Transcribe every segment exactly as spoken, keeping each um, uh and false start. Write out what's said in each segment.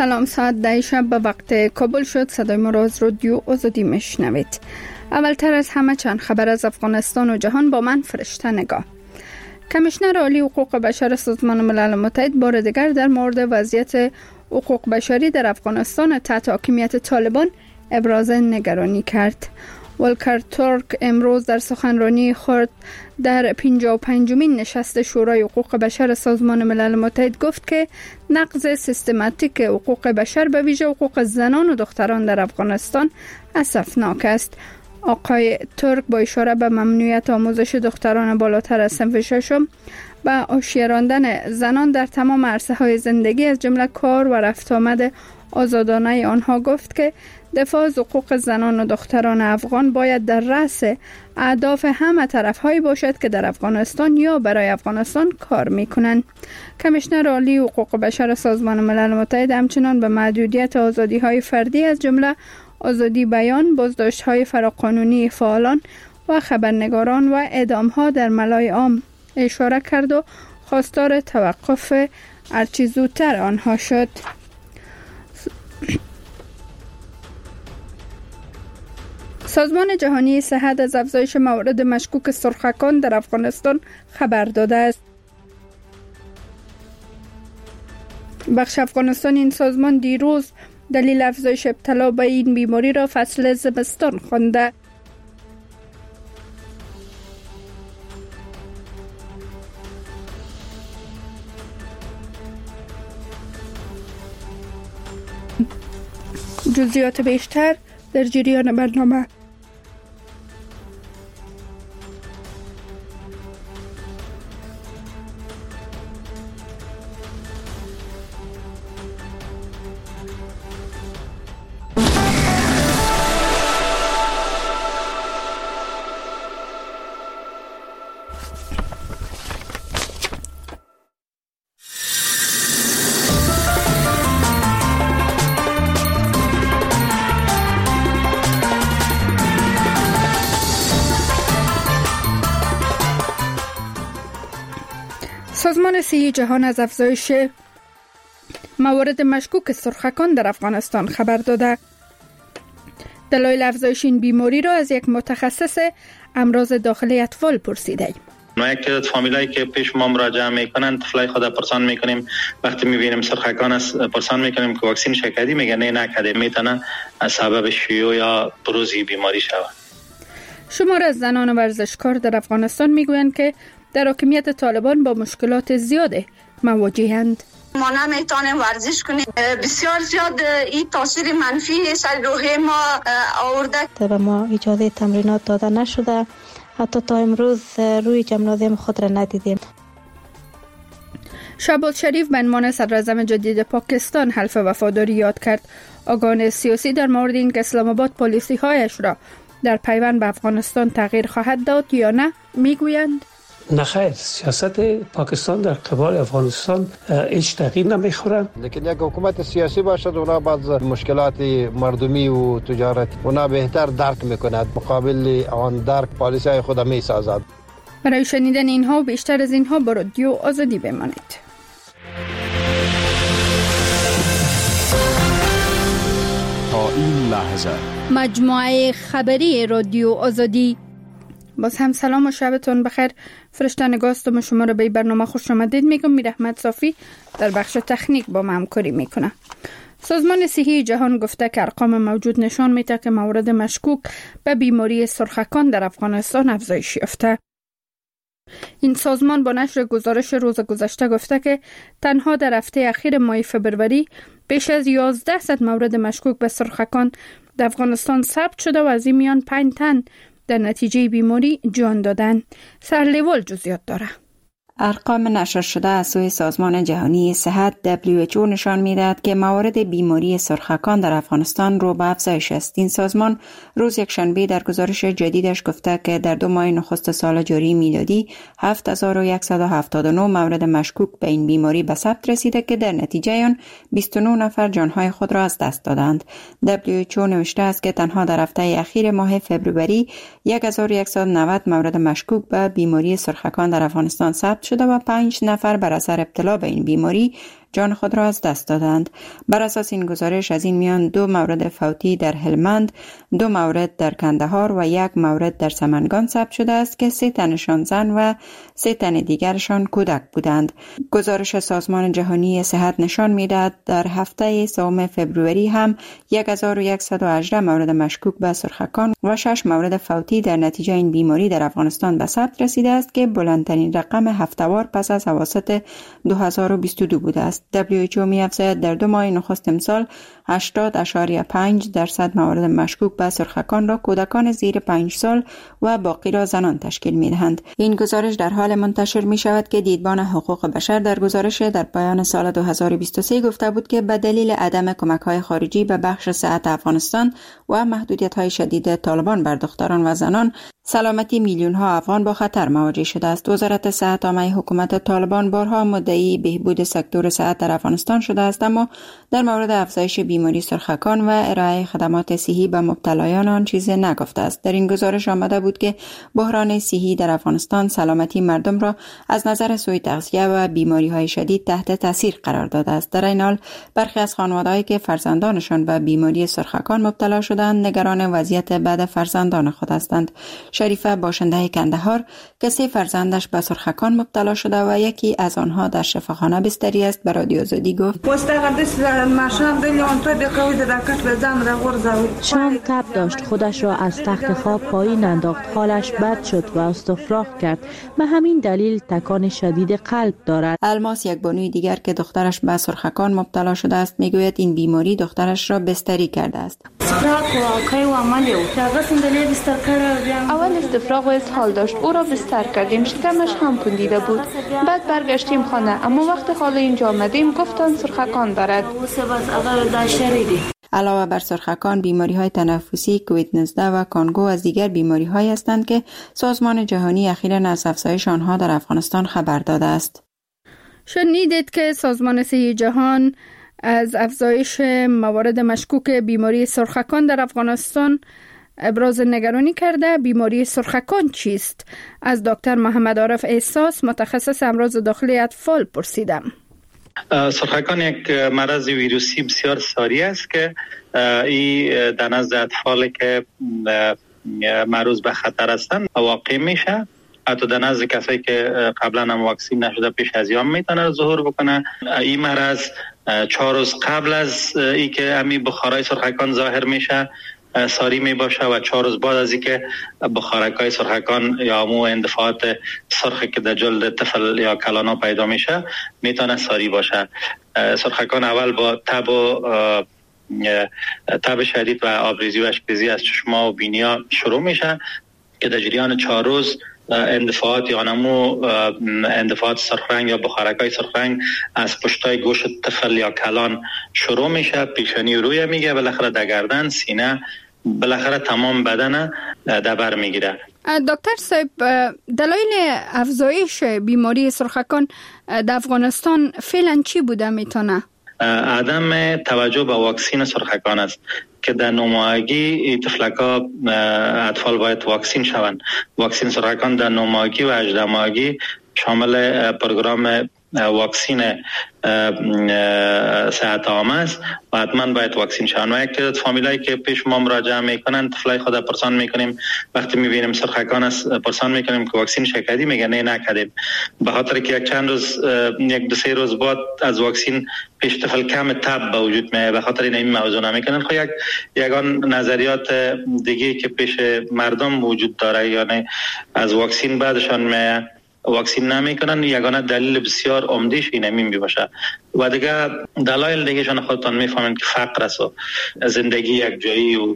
سلام، ساعت ده شب به وقت کابل شد. صدای ما را از رادیو آزادی میشنوید. اولتر از همه چند خبر از افغانستان و جهان با من فرشته نگاه. کمیشنر عالی حقوق بشر سازمان ملل متحد بار دیگر در مورد وضعیت حقوق بشری در افغانستان تحت حاکمیت طالبان ابراز نگرانی کرد. ولکر تورک امروز در سخنرانی خود در پنجاه و پنجمین نشست شورای حقوق بشر سازمان ملل متحد گفت که نقض سیستماتیک حقوق بشر به ویژه حقوق زنان و دختران در افغانستان اسفناک است. آقای تورک با اشاره به ممنوعیت آموزش دختران بالاتر از صنف ششم و حاشیه راندن زنان در تمام عرصه‌های زندگی از جمله کار و رفت آمد آزادانه آنها گفت که دفاع از حقوق زنان و دختران افغان باید در رأس اهداف همه طرف‌هایی باشد که در افغانستان یا برای افغانستان کار می‌کنند. کمیشنر عالی حقوق بشر سازمان ملل متحد همچنان به محدودیت آزادی‌های فردی از جمله آزادی بیان، بازداشت‌های فراقانونی فعالان و خبرنگاران و اعدام‌ها در ملای عام اشاره کرد و خواستار توقف هرچه زودتر آنها شد. سازمان جهانی صحت از افزایش موارد مشکوک سرخکان در افغانستان خبر داده است. بخش افغانستان این سازمان دیروز دلیل افزایش ابتلا به این بیماری را فصل زمستان خوانده. جزئیات بیشتر در جریان برنامه. سازمان صحی جهان از افزایش موارد مشکوک سرخکان در افغانستان خبر داده. دلایل افزایش این بیماری را از یک متخصص امراض داخلی اطفال پرسیدیم. ما یک تعداد فامیلایی که پیش ما مراجعه میکنن طفلای خود پرسان میکنیم، وقتی میبینیم سرخکان است پرسان میکنیم که واکسین شکردی، میگه نه نکرده، میتونه سبب شیوع یا بروز بیماری شود. شمار از زنان ورزشکار در افغانستان میگویند که در حاکمیت طالبان با مشکلات زیاده مواجهند. ما نمیتونیم ورزش کنیم، بسیار زیاد این تاثیر منفی سر روح ما آورده. به ما اجازه تمرینات داده نشده، حتی تا امروز روی جمنازیم خود را ندیدیم. شهباز شریف به عنوان صدراعظم جدید پاکستان حلف وفاداری یاد کرد. آگاهان سیاسی در مورد این که اسلام آباد پالیسی هایش را در پیوند به افغانستان تغییر خواهد داد یا نه میگویند نه خیر، سیاست پاکستان در قبال افغانستان هیچ تغییر نمیخورند. لیکن یک حکومت سیاسی باشد اونا بعض مشکلات مردمی و تجارتی اونا بهتر درک میکند، مقابل آن درک پالیسی های خود میسازد. برای شنیدن اینها و بیشتر از اینها با رادیو آزادی بمانید. تا این لحظه مجموعه خبری رادیو آزادی. باز هم سلام و شبتون بخیر. فرشته نگاستم شما رو به برنامه خوش آمدید میگم. میر احمد صافی در بخش تکنیک با ما همکاری میکنه. سازمان صحی جهان گفته که ارقام موجود نشان میده که موارد مشکوک به بیماری سرخکان در افغانستان افزایش یافته. این سازمان با نشر گزارش روز گذشته گفته که تنها در هفته اخیر ماه فبروری بیش از یازده صد مورد مشکوک به سرخکان در افغانستان ثبت شده و از این میان پنج تن در نتیجه بیماری جان دادن. سرلیوال جزئیات داره. ارقام نشر شده از سوی سازمان جهانی صحت دبلیو اچ او نشان می‌دهد که موارد بیماری سرخکان در افغانستان رو به افزایش است. این سازمان روز یکشنبه در گزارش جدیدش گفته که در دو ماه نخست سال جاری میلادی هفت هزار و صد و هفتاد و نه مورد مشکوک به این بیماری به ثبت رسیده که در نتیجه آن بیست و نه نفر جانهای خود را از دست دادند. دبلیو اچ او نوشته است که تنها در هفته اخیر ماه فوریه هزار و صد و نود مورد مشکوک به بیماری سرخکان در افغانستان ثبت شده و پنج نفر بر اثر ابتلا به این بیماری جان خود را از دست دادند. بر اساس این گزارش از این میان دو مورد فوتی در هلمند، دو مورد در کندهار و یک مورد در سمنگان ثبت شده است که سه تنشان زن و سه تن دیگرشان کودک بودند. گزارش سازمان جهانی صحت نشان می‌دهد در هفته سوم فوریه هم هزار و صد و هجده مورد مشکوک به سرخکان و شش مورد فوتی در نتیجه این بیماری در افغانستان به ثبت رسیده است که بلندترین رقم هفته‌وار پس از اواسط دو هزار و بیست و دو بوده است. دبلیو اچ او می‌افزاید در دو ماه نخست امسال هشتاد اشاریه پنج درصد موارد مشکوک به سرخکان را کودکان زیر پنج سال و باقی را زنان تشکیل می‌دهند. این گزارش در حال منتشر می‌شود که دیدبان حقوق بشر در گزارش در پایان سال دو هزار و بیست و سه گفته بود که به دلیل عدم کمک‌های خارجی به بخش صحت افغانستان و محدودیت‌های شدید طالبان بر دختران و زنان سلامتی میلیون‌ها افغان با خطر مواجه شده است. وزارت صحت عامه حکومت طالبان بارها مدعی بهبود سکتور صحت در افغانستان شده است، اما در مورد افزایش بیماری سرخکان و ارائه خدمات صحی به مبتلایان آن چیزی نگفته است. در این گزارش آمده بود که بحران صحی در افغانستان سلامتی مردم را از نظر سوء تغذیه و بیماری‌های شدید تحت تاثیر قرار داده است. در این حال برخی از خانواده‌هایی که فرزندانشان به بیماری سرخکان مبتلا شدند نگران وضعیت بعد فرزندان خود هستند. شریفه باشنده کندهار که سه فرزندش به سرخکان مبتلا شده و یکی از آنها در شفاخانه بستری است به رادیو آزادی گفت: شام تب داشت، خودش را از تخت خواب پایین انداخت، حالش بد شد و استفراغ کرد. به همین دلیل تکان شدید قلب دارد. الماس یک بانوی دیگر که دخترش به سرخکان مبتلا شده است میگوید این بیماری دخترش را بستری کرده است. اول استفراغ و اسهال داشت، او را بستر کردیم، شکمش هم پوندیده بود. بعد برگشتیم خانه، اما وقت حال اینجا آمدیم گفتن سرخکان دارد. علاوه بر سرخکان، بیماری های تنفسی، کووید نوزده و کانگو از دیگر بیماری های هستند که سازمان جهانی اخیراً از افزایش آنها در افغانستان خبر داده است. شنیدید که سازمان صحی جهان از افزایش موارد مشکوک بیماری سرخکان در افغانستان ابراز نگرانی کرده. بیماری سرخکان چیست؟ از دکتر محمد عارف احساس متخصص امراض داخلی اطفال پرسیدم. سرخکان یک مرض ویروسی بسیار ساری است که این در نزد اطفال که معرض به خطر هستند واقع میشه. حتی در نزد کسایی که قبلا هم واکسین نشده پیش از این میتونه ظهور بکنه. این مرض چهار روز قبل از ای که امی بخارای سرخکان ظاهر میشه ساری می باشه و چهار روز بعد از اینکه بخارکای سرخکان یا امو اندفاعات سرخ که در جلد طفل یا کلانا پیدا میشه میتونه ساری باشه. سرخکان اول با تب و تب شدید و آبریزی و اشپزی از چشما و بینیا شروع میشه که در جریان چهار روز اندفاعات یا نمو اندفاعات سرخرنگ یا بخارکای سرخرنگ از پشتای گوش طفل یا کلان شروع میشه، پیشانی روی میگه، بالاخره در گردن، سینه، بالاخره تمام بدن در بر میگیره. دکتر صاحب، دلایل افزایش بیماری سرخکان در افغانستان فعلا چی بوده میتونه؟ عدم توجه به واکسین سرخکان است که در نوماهگی طفلکا اطفال باید واکسین شوند. واکسین سرخکان در نوماهگی و هجده ماهگی شامل پروگرام واکسین صحت عامه است و حتما باید واکسین شوند. و یک فامیلایی که پیش ما مراجعه میکنن طفلای خود پرسان میکنیم، وقتی میبینیم سرخکان است پرسان میکنیم که واکسین شکردی، میگه نه نکردیم، به خاطر که یک چند روز یک دو سه روز بعد از واکسین پیش طفل کم تب به وجود میاد، به خاطر این این موضوع نمیکنن. خب یک یگان نظریات دیگه که پیش مردم وجود داره، یعنی از واکسین بعدشان می واکسین نمیکنن، یگانه دلیل بسیار عمدهش اینه می باشه. و دیگه دلایل دیگه شان خودتان میفهمین که فقر است و زندگی یک جایی و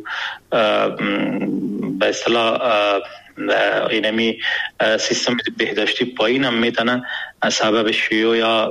به اصطلاح اینمی سیستم بهداشتی پایین هم میتونه سبب شیوع یا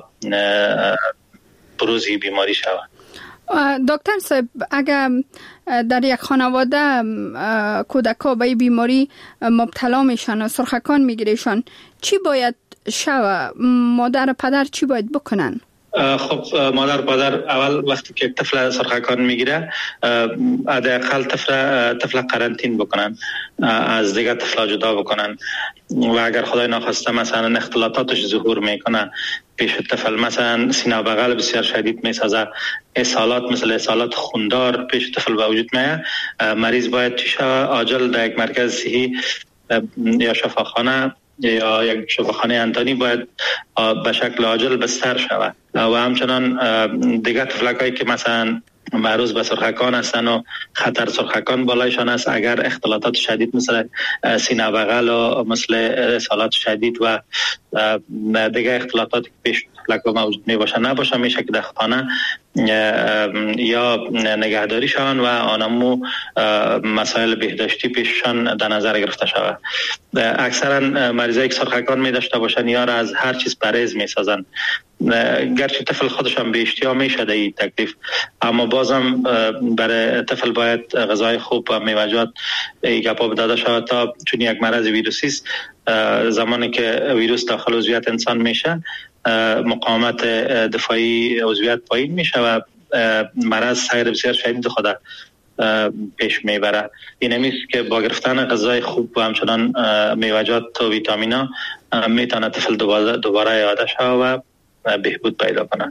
بروز بیماری شود. دکتر صاحب، اگر در یک خانواده کودک‌ها به این بیماری مبتلا میشن و سرخکان میگیرشن، چی باید شود؟ مادر و پدر چی باید بکنن؟ خب مادر پدر اول وقتی که طفل سرخکان میگیره حداقل طفل طفل قرنطین بکنن، از دیگه طفلا جدا بکنن و اگر خدای ناخواسته مثلا اختلاطاتش ظهور میکنه پیش طفل، مثلا سینه بغل بسیار شدید میسازه، اسهالات مثل اسهالات خوندار پیش طفل به وجود میاد، مریض باید چی شوه؟ عاجل در یک مرکز صحی یا شفاخانه یا یک شفاخانه انتانی باید به شکل عاجل بستر شود. و همچنان دیگه طفلکایی که مثلا معروض به سرخکان هستن و خطر سرخکان بالایشان است، اگر اختلاطات شدید مثل سینه بغل و مثل اسهالات شدید و دیگه اختلاطاتی که پیش طفلک موجود می باشه نباشه، میشه که در خانه یا نگهداری شوند و آنمو مسائل بهداشتی پیششان در نظر گرفته شود. اکثرا مریضایی که سرخکان می داشته باشند یا را از هر چیز پرهیز می سازن، گرچه طفل خودشان به اشتها میشه در این تکلیف، اما بازم برای طفل باید غذای خوب و میوه‌جات گپا داده شود تا چون یک مرض ویروسی است، زمانی که ویروس داخل عضویت انسان میشه مقاومت دفاعی عضویت پایین میشه و مرض سیر بسیار شدید خود پیش میبره. این همیست که با گرفتن غذای خوب و همچنان میوه‌جات و ویتامینا میتونه طفل دوباره دوباره یاده شود و بهبود پیدا کنه.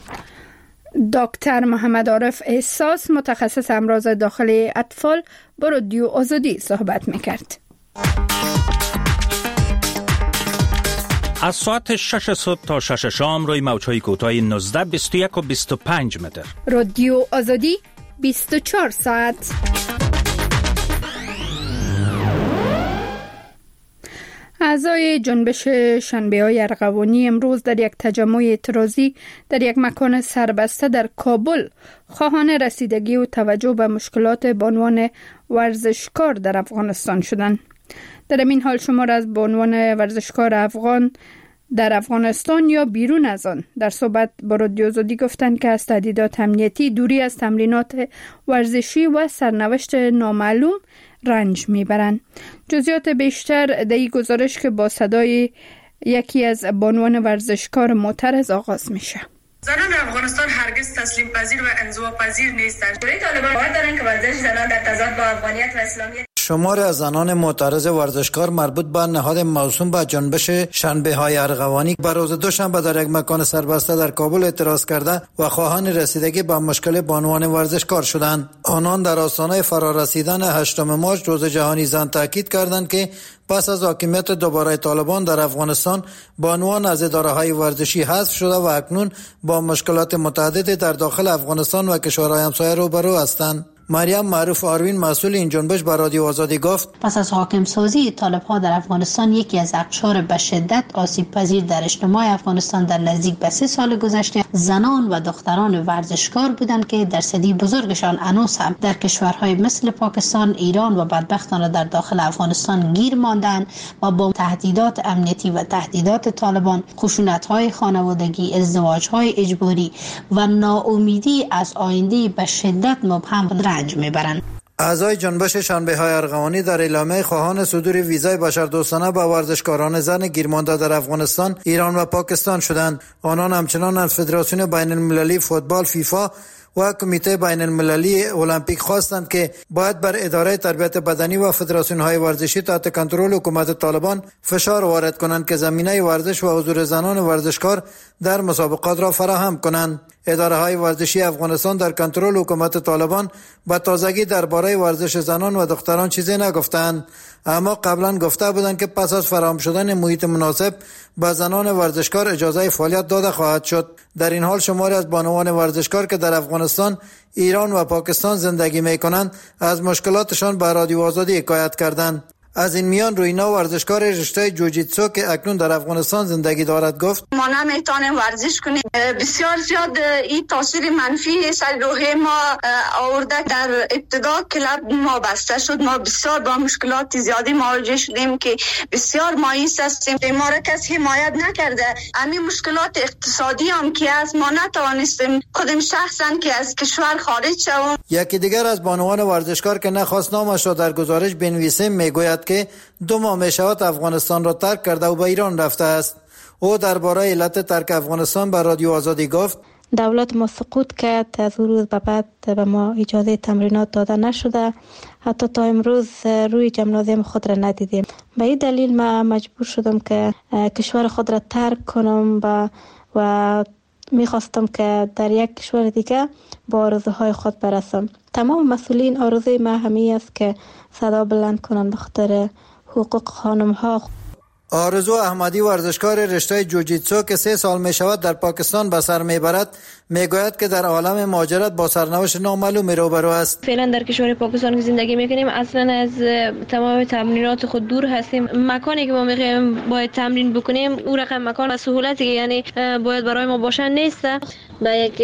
دکتر محمد عارف احساس متخصص امراض داخلی اطفال با رادیو آزادی صحبت میکرد. از ساعت شش صبح تا شش شام روی موج‌های کوتاه نوزده، بیست و یک و بیست و پنج متر. رادیو آزادی بیست و چهار ساعت. اعضای جنبش شنبه‌های ارغوانی امروز در یک تجمع اعتراضی در یک مکان سربسته در کابل خواهان رسیدگی و توجه به مشکلات بانوان ورزشکار در افغانستان شدند. در این حال شمار از بانوان ورزشکار افغان در افغانستان یا بیرون از آن در صحبت با رادیو آزادی گفتند که از تهدیدات امنیتی، دوری از تمرینات ورزشی و سرنوشت نامعلوم رنج میبرند. جزئیات بیشتر در این گزارش که با صدای یکی از بانوان ورزشکار معترض آغاز میشه. زنان افغانستان هرگز تسلیم پذیر و انزوا پذیر نیستند. طالبان باور دارند که ورزش زنان در تضاد با افغانیت و اسلامیت. شمار از زنان معترض ورزشکار مربوط به نهاد موسوم به جنبش شنبه‌های ارغوانی به روز دوشنبه در یک مکان سربسته در کابل اعتراض کرده و خواهان رسیدگی به مشکل بانوان ورزشکار شدند. آنان در آستانه فرارسیدن هشتم مارچ روز جهانی زن تاکید کردند که پس از حاکمیت دوباره طالبان در افغانستان بانوان از اداره‌های ورزشی حذف شده و اکنون با مشکلات متعددی در داخل افغانستان و کشورهای همسایه روبرو هستند. مریم معروف آروین مسئول این جنبش به رادیو آزادی گفت پس از حاکم سازی طالب‌ها در افغانستان یکی از اقشار به شدت آسیب پذیر در اجتماع افغانستان در نزدیک به سه سال گذشته زنان و دختران ورزشکار بودند که درصدی بزرگشان هنوز هم در کشورهای مثل پاکستان، ایران و بدبختانه در داخل افغانستان گیر ماندند و با تهدیدات امنیتی و تهدیدات طالبان، خشونت‌های خانوادگی، ازدواج‌های اجباری و ناامیدی از آینده به شدت مبهم رنج میبرند. اعضای جنبش شنبه‌های ارغوانی در اعلامیه خواهان صدور ویزای بشردوستانه به ورزشکاران زن گیرمانده در افغانستان، ایران و پاکستان شدند. آنان همچنان از فدراسیون بین المللی فوتبال فیفا و کمیته بین المللی المپیک خواستند که باید بر اداره تربیت بدنی و فدراسیون های ورزشی تحت کنترل حکومت طالبان فشار وارد کنند که زمینه ورزش و حضور زنان ورزشکار در مسابقات را فراهم کنند. اداره های ورزشی افغانستان در کنترل حکومت طالبان به تازگی درباره ورزش زنان و دختران چیزی نگفتند، اما قبلا گفته بودند که پس از فراهم شدن محیط مناسب به زنان ورزشکار اجازه فعالیت داده خواهد شد. در این حال شماری از بانوان ورزشکار که در افغانستان، ایران و پاکستان زندگی می‌کنند از مشکلاتشان به رادیو آزادی حکایت کردند. از این میان روینا ورزشکار رشته جوجیتسو که اکنون در افغانستان زندگی دارد گفت ما نمیتونیم ورزش کنیم. بسیار زیاد این تاثیر منفی سر روح ما آورده. در ابتدا کلب ما بسته شد، ما بسیار با مشکلات زیادی مواجه شدیم که بسیار مایوس هستیم. ما را کسی حمایت نکرده. همین مشکلات اقتصادی هم که از ما نتوانستیم خودم شخصا که از کشور خارج شوم. یکی دیگر از بانوان ورزشکار که نخواست نامش را در گزارش بنویسیم میگوید که دو ماه می شود افغانستان را ترک کرده و به ایران رفته است. او درباره علت ترک افغانستان به رادیو آزادی گفت دولت ما سقوط کرد، از اون روز به بعد به ما اجازه تمرینات داده نشده، حتی تا امروز روی جمنازیم خود را ندیدیم. به این دلیل ما مجبور شدم که کشور خود را ترک کنم و, و میخواستم که در یک کشور دیگه با آرزوهای خود برسم. تمام مسئولین آرزوی ما همی است که صدا بلند کنند به خاطر حقوق خانم ها. آرزو احمدی ورزشکار رشته جوجیتسو که سه سال می شود در پاکستان به سر می برد می گوید که در عالم مهاجرت با سرنوشت نامعلومی روبرو است. فعلا در کشور پاکستان که زندگی میکنیم اصلا از تمام تمرینات خود دور هستیم. مکانی که ما میخوایم باید تمرین بکنیم او رقم مکان و سهولتی که یعنی باید برای ما باشن نیست. با یک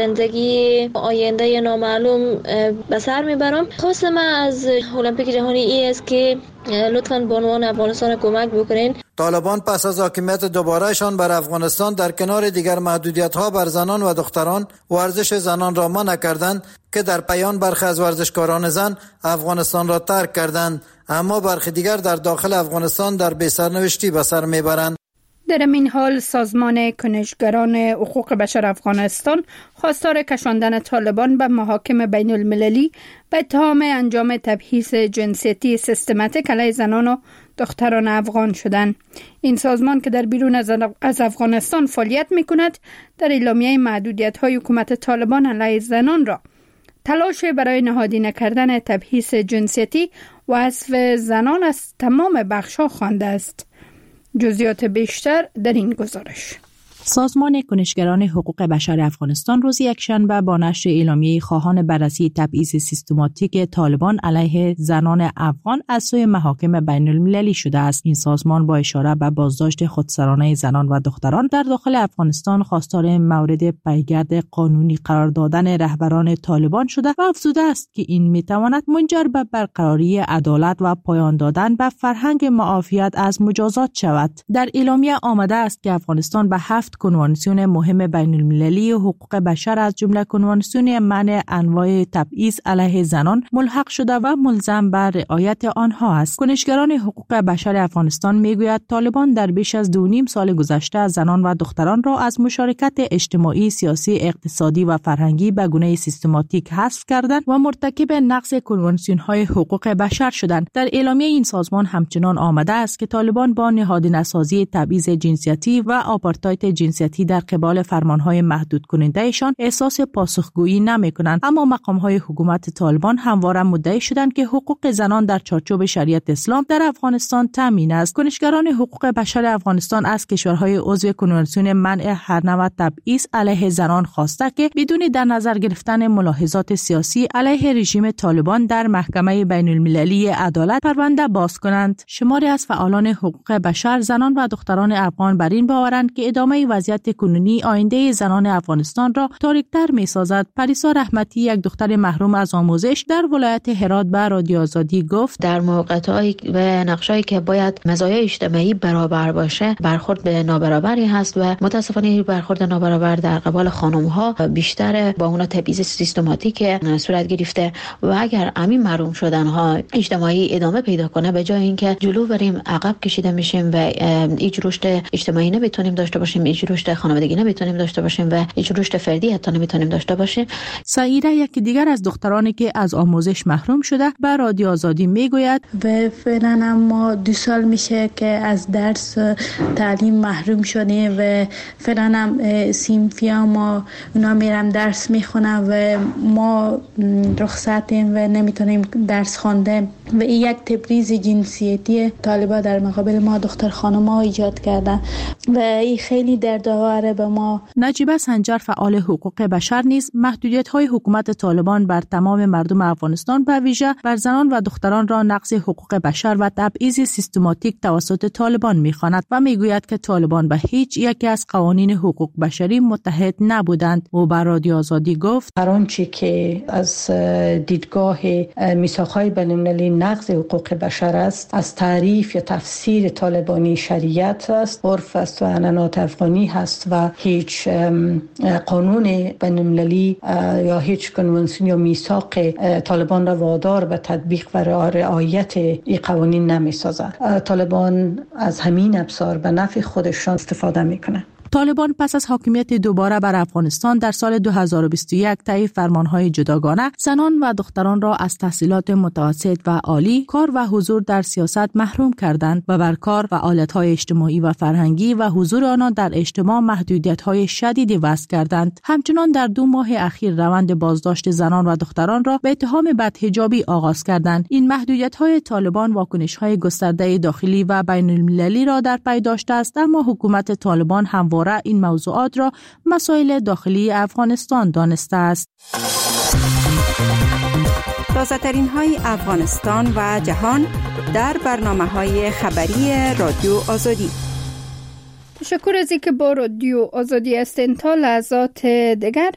زندگی آینده نامعلوم به سر میبرم. خواست من از المپیک جهانی ای است که لطفاً به عنوان افغانستان کمک بکنین. طالبان پس از حاکمیت دوبارهشان بر افغانستان در کنار دیگر محدودیت‌ها بر زنان و دختران ورزش زنان را منع کردند که در پایان برخی از ورزشکاران زن افغانستان را ترک کردند، اما برخی دیگر در داخل افغانستان در بی‌سرنوشتی به سر میبرند. در این حال سازمان کنشگران حقوق بشر افغانستان خواستار کشاندن طالبان به محاکم بین المللی به اتهام انجام تبعیض جنسیتی سیستماتیک علیه زنان و دختران افغان شدند. این سازمان که در بیرون از افغانستان فعالیت می‌کند در اعلامیه محدودیت‌های حکومت طالبان علیه زنان را تلاش برای نهادینه کردن تبعیض جنسیتی و حذف زنان از تمام بخش‌ها خوانده است. جزئیات بیشتر در این گزارش. سازمان کنشگران حقوق بشر افغانستان روز یکشنبه با نشر اعلامیه خواهان بررسی تبعیض سیستماتیک طالبان علیه زنان افغان از سوی محاکم بین المللی شده است. این سازمان با اشاره به بازداشت خودسرانه زنان و دختران در داخل افغانستان خواستار مورد پیگرد قانونی قرار دادن رهبران طالبان شده و افزوده است که این میتواند منجر به برقراری عدالت و پایان دادن به فرهنگ معافیت از مجازات شود. در اعلامیه آمده است که افغانستان به هفت کنوانسیون مهم بین المللی حقوق بشر از جمله کنوانسیون منع انواع تبعیض علیه زنان ملحق شده و ملزم به رعایت آنها است. کنشگران حقوق بشر افغانستان میگوید طالبان در بیش از دو نیم سال گذشته زنان و دختران را از مشارکت اجتماعی، سیاسی، اقتصادی و فرهنگی به گونه سیستماتیک حذف کردند و مرتکب نقض کنوانسیون های حقوق بشر شدند. در اعلامیه این سازمان همچنان آمده است که طالبان با نهادینه‌سازی تبعیض جنسیتی و آپارتاید جنسیتی در قبال فرمانهای محدود کنندهشان احساس پاسخگویی نمی‌کنند، اما مقام‌های حکومت طالبان همواره مدعی شدند که حقوق زنان در چارچوب شریعت اسلام در افغانستان تامین است. کنشگران حقوق بشر افغانستان از کشورهای عضو کنوانسیون منع هر نوع تبعیض علیه زنان خواسته که بدون در نظر گرفتن ملاحظات سیاسی علیه رژیم طالبان در محکمه بین المللی عدالت پرونده باز کنند. شماری از فعالان حقوق بشر، زنان و دختران افغان بر این باورند که ادامه وضعیت کنونی آینده زنان افغانستان را تاریک‌تر می‌سازد. پریسا رحمتی، یک دختر محروم از آموزش در ولایت هرات، به رادیو آزادی گفت در موقعیت‌های و نقشه‌ای که باید مزایای اجتماعی برابر باشه برخورد به نابرابری هست و متاسفانه برخورد نابرابر در قبال خانم‌ها بیشتر با اونا تبعیض سیستماتیک صورت گرفته و اگر همین محروم شدن‌ها اجتماعی ادامه پیدا کنه به جای اینکه جلو بریم عقب کشیده میشیم و هیچ رشد اجتماعی نمیتونیم داشته باشیم، هیچ رشد خانوادگی نمیتونیم داشته باشیم و هیچ رشد فردی حتی نمیتونیم داشته باشیم. سعیده، یکی دیگر از دخترانی که از آموزش محروم شده، به رادیو آزادی میگوید و فعلا ما دو سال میشه که از درس تعلیم محروم شدیم و فعلا هم سیمفیا ما اونا میرم درس میخونم و ما رخصتیم و نمیتونیم درس خوانده و این یک تبعیض جنسیتی طالبا در مقابل ما دختر خانم‌ها ایجاد کردن و این خیلی دردآوره به ما. نجیبه سنجر، فعال حقوق بشر، نیز محدودیت‌های حکومت طالبان بر تمام مردم افغانستان به ویژه بر زنان و دختران را نقض حقوق بشر و تبعیض سیستماتیک توسط طالبان می‌خواند و میگوید که طالبان به هیچ یکی از قوانین حقوق بشری متحد نبودند. او بر رادیو آزادی گفت هر آنچه که از دیدگاه میثاق‌های بین‌المللی نقض حقوق بشر است. از تعریف یا تفسیر طالبانی شریعت است، عرف است و عنعنات افغانی هست و هیچ قانون بین‌المللی یا هیچ کنوانسیون یا میثاق طالبان را وادار به تطبیق و رعایت این قوانین نمی‌سازد. طالبان از همین ابزار به نفع خودشان استفاده می‌کنند. طالبان پس از حاکمیت دوباره بر افغانستان در سال دو هزار و بیست و یک طی فرمانهای جداگانه زنان و دختران را از تحصیلات متوسط و عالی، کار و حضور در سیاست محروم کردند و بر کار و آلت‌های اجتماعی و فرهنگی و حضور آنان در اجتماع محدودیت‌های شدیدی وضع کردند. همچنان در دو ماه اخیر روند بازداشت زنان و دختران را به اتهام بدحجابی آغاز کردند. این محدودیت‌های طالبان واکنش‌های گسترده داخلی و بین‌المللی را در پی داشته است، اما حکومت طالبان هم این موضوعات را مسائل داخلی افغانستان دانسته است. تازه ترین های افغانستان و جهان در برنامه های خبری رادیو آزادی. تشکر از اینکه با رادیو آزادی هستین. تا لحظات دیگر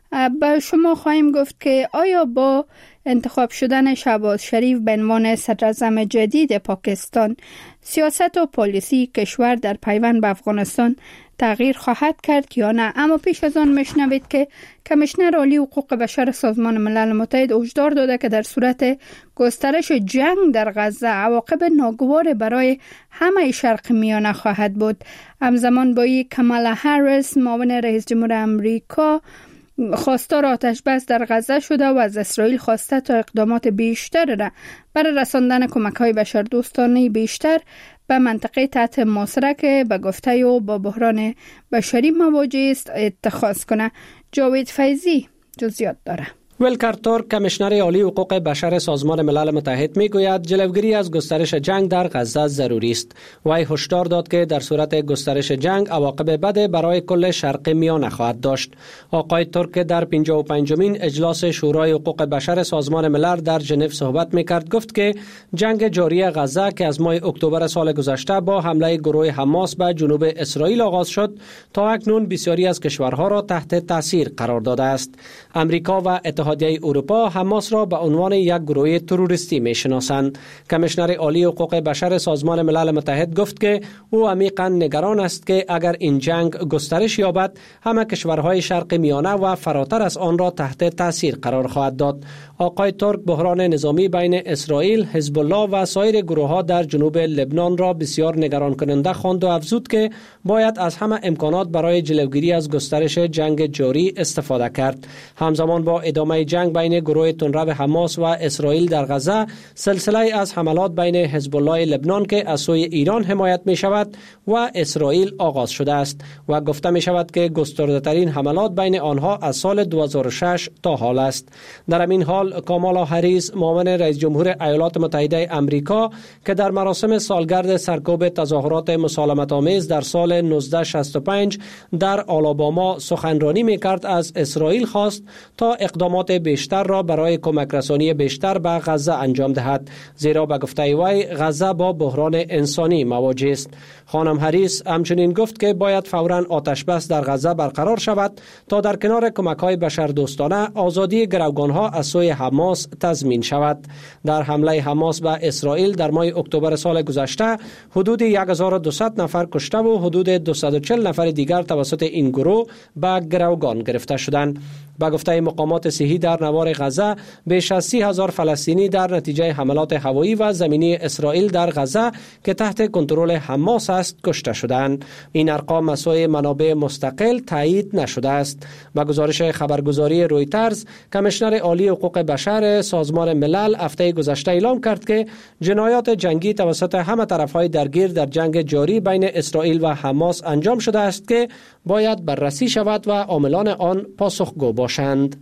به شما خواهیم گفت که آیا با انتخاب شدن شهباز شریف به عنوان صدراعظم جدید پاکستان سیاست و پالیسی کشور در پیوند به افغانستان تغییر خواهد کرد یا نه؟ اما پیش از آن میشنوید که کمیشنر عالی حقوق بشر سازمان ملل متحد هشدار داده که در صورت گسترش جنگ در غزه عواقب ناگوار برای همه شرق میانه خواهد بود. همزمان با این کامالا هریس معاون رئیس جمهور امریکا خواستار آتش بس در غزه شده و از اسرائیل خواسته تا اقدامات بیشتر را برای رساندن کمک‌های بشردوستانه بیشتر به منطقه تحت محاصره که به گفته او با بحران بشری مواجه است اتخاذ کنه. جاوید فیضی جزئیات داره. ولکر تورک کمیشنر عالی حقوق بشر سازمان ملل متحد میگوید جلوگیری از گسترش جنگ در غزه ضروری است. وی هشدار داد که در صورت گسترش جنگ عواقب بد برای کل شرق میانه خواهد داشت. آقای تورک در پنجاه و پنجمین اجلاس شورای حقوق بشر سازمان ملل در ژنو صحبت میکرد. گفت که جنگ جاری غزه که از ماه اکتبر سال گذشته با حمله گروه حماس به جنوب اسرائیل آغاز شد تا اکنون بسیاری از کشورها را تحت تاثیر قرار داده است. امریکا و اتحادیه اروپا حماس را به عنوان یک گروه تروریستی میشناسند. کمیشنر عالی حقوق بشر سازمان ملل متحد گفت که او عمیقاً نگران است که اگر این جنگ گسترش یابد همه کشورهای شرق میانه و فراتر از آن را تحت تاثیر قرار خواهد داد. آقای تورک بحران نظامی بین اسرائیل، حزب الله و سایر گروه‌ها در جنوب لبنان را بسیار نگران کننده خواند و افزود که باید از همه امکانات برای جلوگیری از گسترش جنگ جاری استفاده کرد. همزمان با ادامه جنگ بین گروه تندرو حماس و اسرائیل در غزه، سلسله از حملات بین حزب الله لبنان که از سوی ایران حمایت می شود و اسرائیل آغاز شده است و گفته می شود که گسترده ترین حملات بین آنها از سال دو هزار و شش تا حال است. در این حال کامالا هریس معاون رئیس جمهور ایالات متحده آمریکا که در مراسم سالگرد سرکوب تظاهرات مسالمت آمیز در سال نوزده شصت و پنج در آلاباما سخنرانی می کرد، از اسرائیل خواست تا اقدامات بیشتر را برای کمک رسانی بیشتر به غزه انجام دهد، زیرا به گفته وی غزه با بحران انسانی مواجه است. خانم هریس همچنین گفت که باید فوراً آتش بس در غزه برقرار شود تا در کنار کمک‌های بشردوستانه آزادی گروگان‌ها از سوی حماس تضمین شود. در حمله حماس به اسرائیل در ماه اکتبر سال گذشته حدود هزار و دویست نفر کشته و حدود دویست و چهل نفر دیگر توسط این گروه به گروگان گرفته شدند. با گفته مقامات صحی در نوار غزه بیش از سی هزار فلسطینی در نتیجه حملات هوایی و زمینی اسرائیل در غزه که تحت کنترل حماس است کشته شدند. این ارقام از سوی منابع مستقل تایید نشده است. با گزارش خبرگزاری رویترز، کمیشنر عالی حقوق بشر سازمان ملل هفته گذشته اعلام کرد که جنایات جنگی توسط همه طرف‌های درگیر در جنگ جاری بین اسرائیل و حماس انجام شده است که باید بررسی شود و عاملان آن پاسخگو باشند.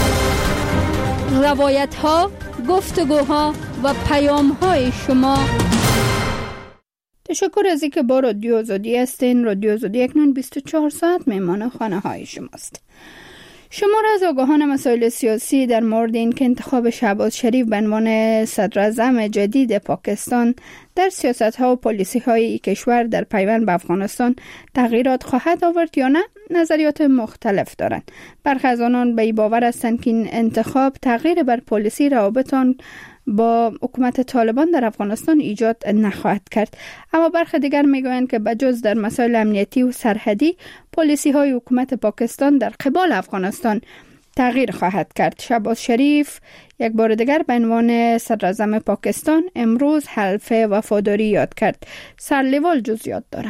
روایت‌ها، گفتگوها و پیام‌های شما. تشکر از اینکه با رادیو آزادی هستین. رادیو آزادی اکنون بیست و چهار ساعت مهمان خانه های شماست. شمار از آگاهان مسائل سیاسی در مورد این که انتخاب شهباز شریف به عنوان صدراعظم جدید پاکستان در سیاست‌ها و پالیسی‌های کشور در پیوند به افغانستان تغییرات خواهد آورد یا نه، نظریات مختلف دارند. برخی از آنان به این باور هستند که این انتخاب تغییر بر پالیسی روابط با حکومت طالبان در افغانستان ایجاد نخواهد کرد. اما برخی دیگر میگویند که بجز در مسائل امنیتی و سرحدی، پالیسی های حکومت پاکستان در قبال افغانستان تغییر خواهد کرد. شهباز شریف یک بار دیگر به عنوان صدراعظم پاکستان امروز حلف وفاداری یاد کرد. سرلیوال جزئیات داره.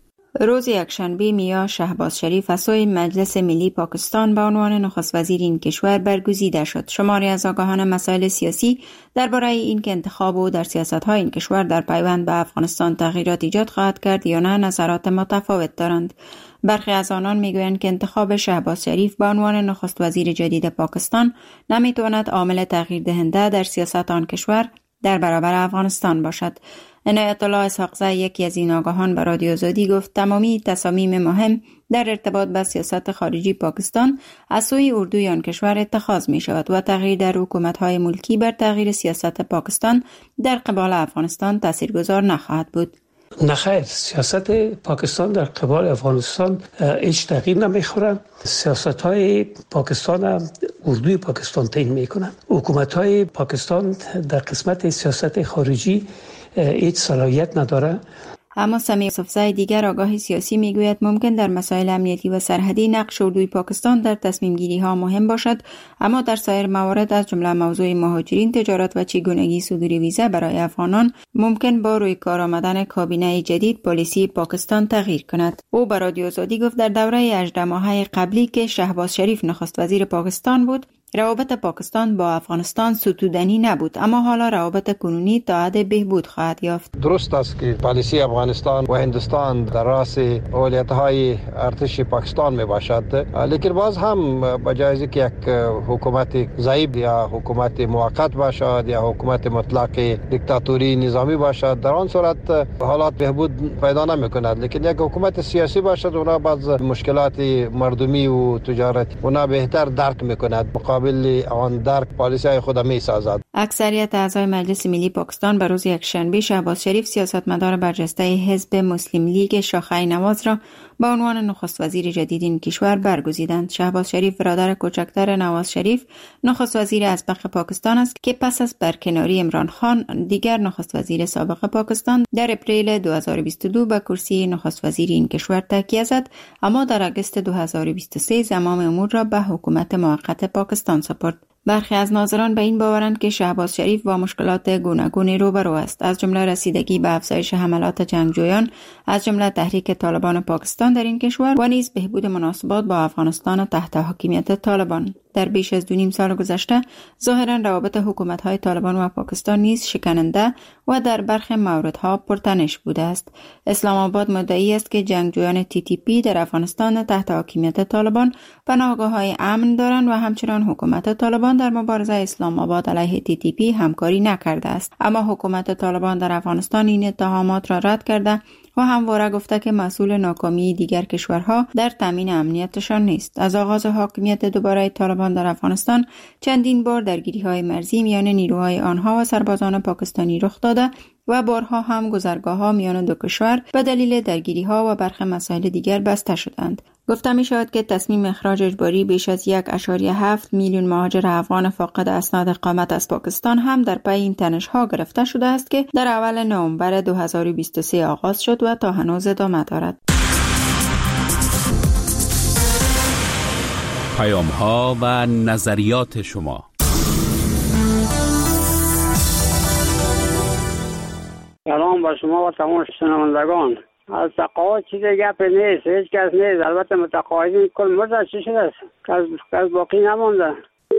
روز یکشنبه میا شهباز شریف از سوی مجلس ملی پاکستان به عنوان نخست وزیر این کشور برگزیده شد. شماری از آگاهان مسائل سیاسی درباره اینکه انتخاب او در سیاست‌های این کشور در پیوند به افغانستان تغییرات ایجاد خواهد کرد یا نه نظرات متفاوت دارند. برخی از آنان میگویند که انتخاب شهباز شریف به عنوان نخست وزیر جدید پاکستان نمیتواند عامل تغییر دهنده در سیاست آن کشور در برابر افغانستان باشد. عنایت الله اسحاقزی، یکی از این آگاهان، به رادیو آزادی گفت تمامی تصامیم مهم در ارتباط با سیاست خارجی پاکستان از سوی اردوی آن کشور اتخاذ می شود و تغییر در حکومت‌های ملکی بر تغییر سیاست پاکستان در قبال افغانستان تاثیرگذار نخواهد بود. نخیر، سیاست پاکستان در قبال افغانستان هیچ تغییر نمیخورند. سیاست های پاکستان هم اردوی پاکستان تعیین میکنند. حکومت های پاکستان در قسمت سیاست خارجی هیچ صلاحیت نداره. اما سمیع یوسفزی دیگر آگاه سیاسی میگوید ممکن در مسائل امنیتی و سرحدی نقش اردوی پاکستان در تصمیم گیری ها مهم باشد، اما در سایر موارد از جمله موضوع مهاجرین، تجارت و چگونگی صدور ویزا برای افغانان ممکن با روی کار آمدن کابینه جدید پالیسی پاکستان تغییر کند. او به رادیو آزادی گفت در دوره هجده ماهه قبلی که شهباز شریف نخست وزیر پاکستان بود، روابط پاکستان با افغانستان ستودنی نبود، اما حالا روابط کنونی تا حد بهبود خواهد یافت. درست است که پالیسی افغانستان و هندوستان در راس اولویت‌های ارتش پاکستان می باشد، لیکن باز هم بجای که یک حکومت ضعیف یا حکومت موقت باشد یا حکومت مطلق دیکتاتوری نظامی باشد، در آن صورت حالات بهبود پیدا نمی کند. لیکن یک حکومت سیاسی باشد، اونا باز مشکلات مردمی و تجارتی اونا بهتر درک می کند، مقابل آن درک پالیسی خود می سازد. اکثریت اعضای مجلس ملی پاکستان به روز یکشنبه شهباز شریف، سیاستمدار برجسته حزب مسلم لیگ شاخه نواز را به عنوان نخست وزیر جدید این کشور برگزیدند. شهباز شریف برادر کوچکتر نواز شریف، نخست وزیر ازبق پاکستان است که پس از برکناری عمران خان، دیگر نخست وزیر سابق پاکستان، در اپریل دو هزار و بیست و دو به کرسی نخست وزیر این کشور تکیه زد، اما در آگوست دو هزار و بیست و سه زمام امور را به حکومت موقت پاکستان سپرد. برخی از ناظران به این باورند که شهباز شریف با مشکلات گوناگونی روبرو است، از جمله رسیدگی به افزایش حملات جنگجویان از جمله تحریک طالبان پاکستان در این کشور و نیز بهبود مناسبات با افغانستان تحت حاکمیت طالبان. در بیش از دو نیم سال گذشته ظاهرا روابط حکومت‌های طالبان و پاکستان نیز شکننده و در برخی موردها پرتنش بوده است. اسلام آباد مدعی است که جنگجویان تی تی پی در افغانستان تحت حاکمیت طالبان پناهگاه‌های امن دارند و همچنان حکومت طالبان در مبارزه اسلام آباد علیه تی تی پی همکاری نکرده است. اما حکومت طالبان در افغانستان این اتهامات را رد کرده و همواره گفته که مسئول ناکامی دیگر کشورها در تامین امنیتشان نیست. از آغاز حاکمیت دوباره طالبان در افغانستان چندین بار درگیری‌های مرزی میان نیروهای آنها و سربازان پاکستانی رخ داده و بارها هم گذرگاه‌ها میان دو کشور به دلیل درگیری‌ها و برخی مسائل دیگر بسته شدند. گفته می شود که تصمیم اخراج اجباری بیش از یک اشاریه هفت میلیون مهاجر افغان فاقد اسناد اقامت از پاکستان هم در پی این تنش‌ها گرفته شده است که در اول نوامبر دو هزار و بیست و سه آغاز شد و تا هنوز ادامه دارد. پیام‌ها و نظریات شما. سلام با شما و تمام شنوندگان. از تقاعد چیز گپ نیست، هیچ کس نیست. البته متقاعدین کل مرده چی شده است؟ کس باقی نمانده.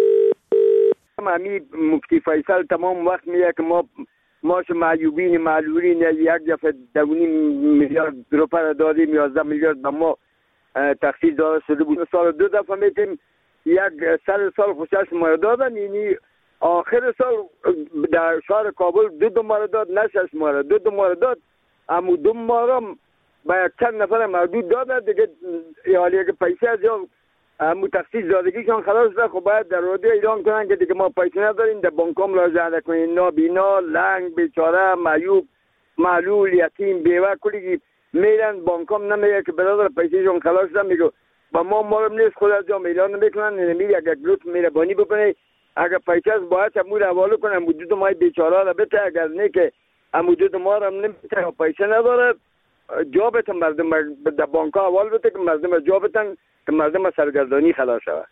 امی مفتی فیصل تمام وقت میگه که ما ماش معیوبین معلولین یک دفعه دوونیم میلیارد روپه دادیم، یازده میلیارد به ما تخصیص داده شده بود. سال دو دفعه میتیم یک سر سال خوشش ما دادن، یعنی آخر سال در شهر کابل دو دو ماه داد، نه شش ماه، دو دو ماه داد. اما دو ماه با یک چند نفر محدود دادن دیگه، حالی که پیسه از یا همون تخصیص دادگیشان خلاص شده. خب باید در رادیو اعلان کنن که دیگه ما پیسه نداریم، در بانکام لازم نکنین. نابینا، لنگ، بیچاره، معیوب، معلول، یتیم، بیوه کلی میرن بانکام نمیگه که برادر پیسهشون خلاص شده. میگه با ما مالم نیست، خود از جا اعلان نمیکنن. نمیگه یک روز میره بانی بکنه اگر پیسه است باید امور حواله کنه، حدود ما بیچاره را بده، اگر نه که حدود ما را نمیته و پیسه نداره جا بتن مردم در بانک ها حوال بده که مردم جا بتن که مردم سرگردانی خلاص شود.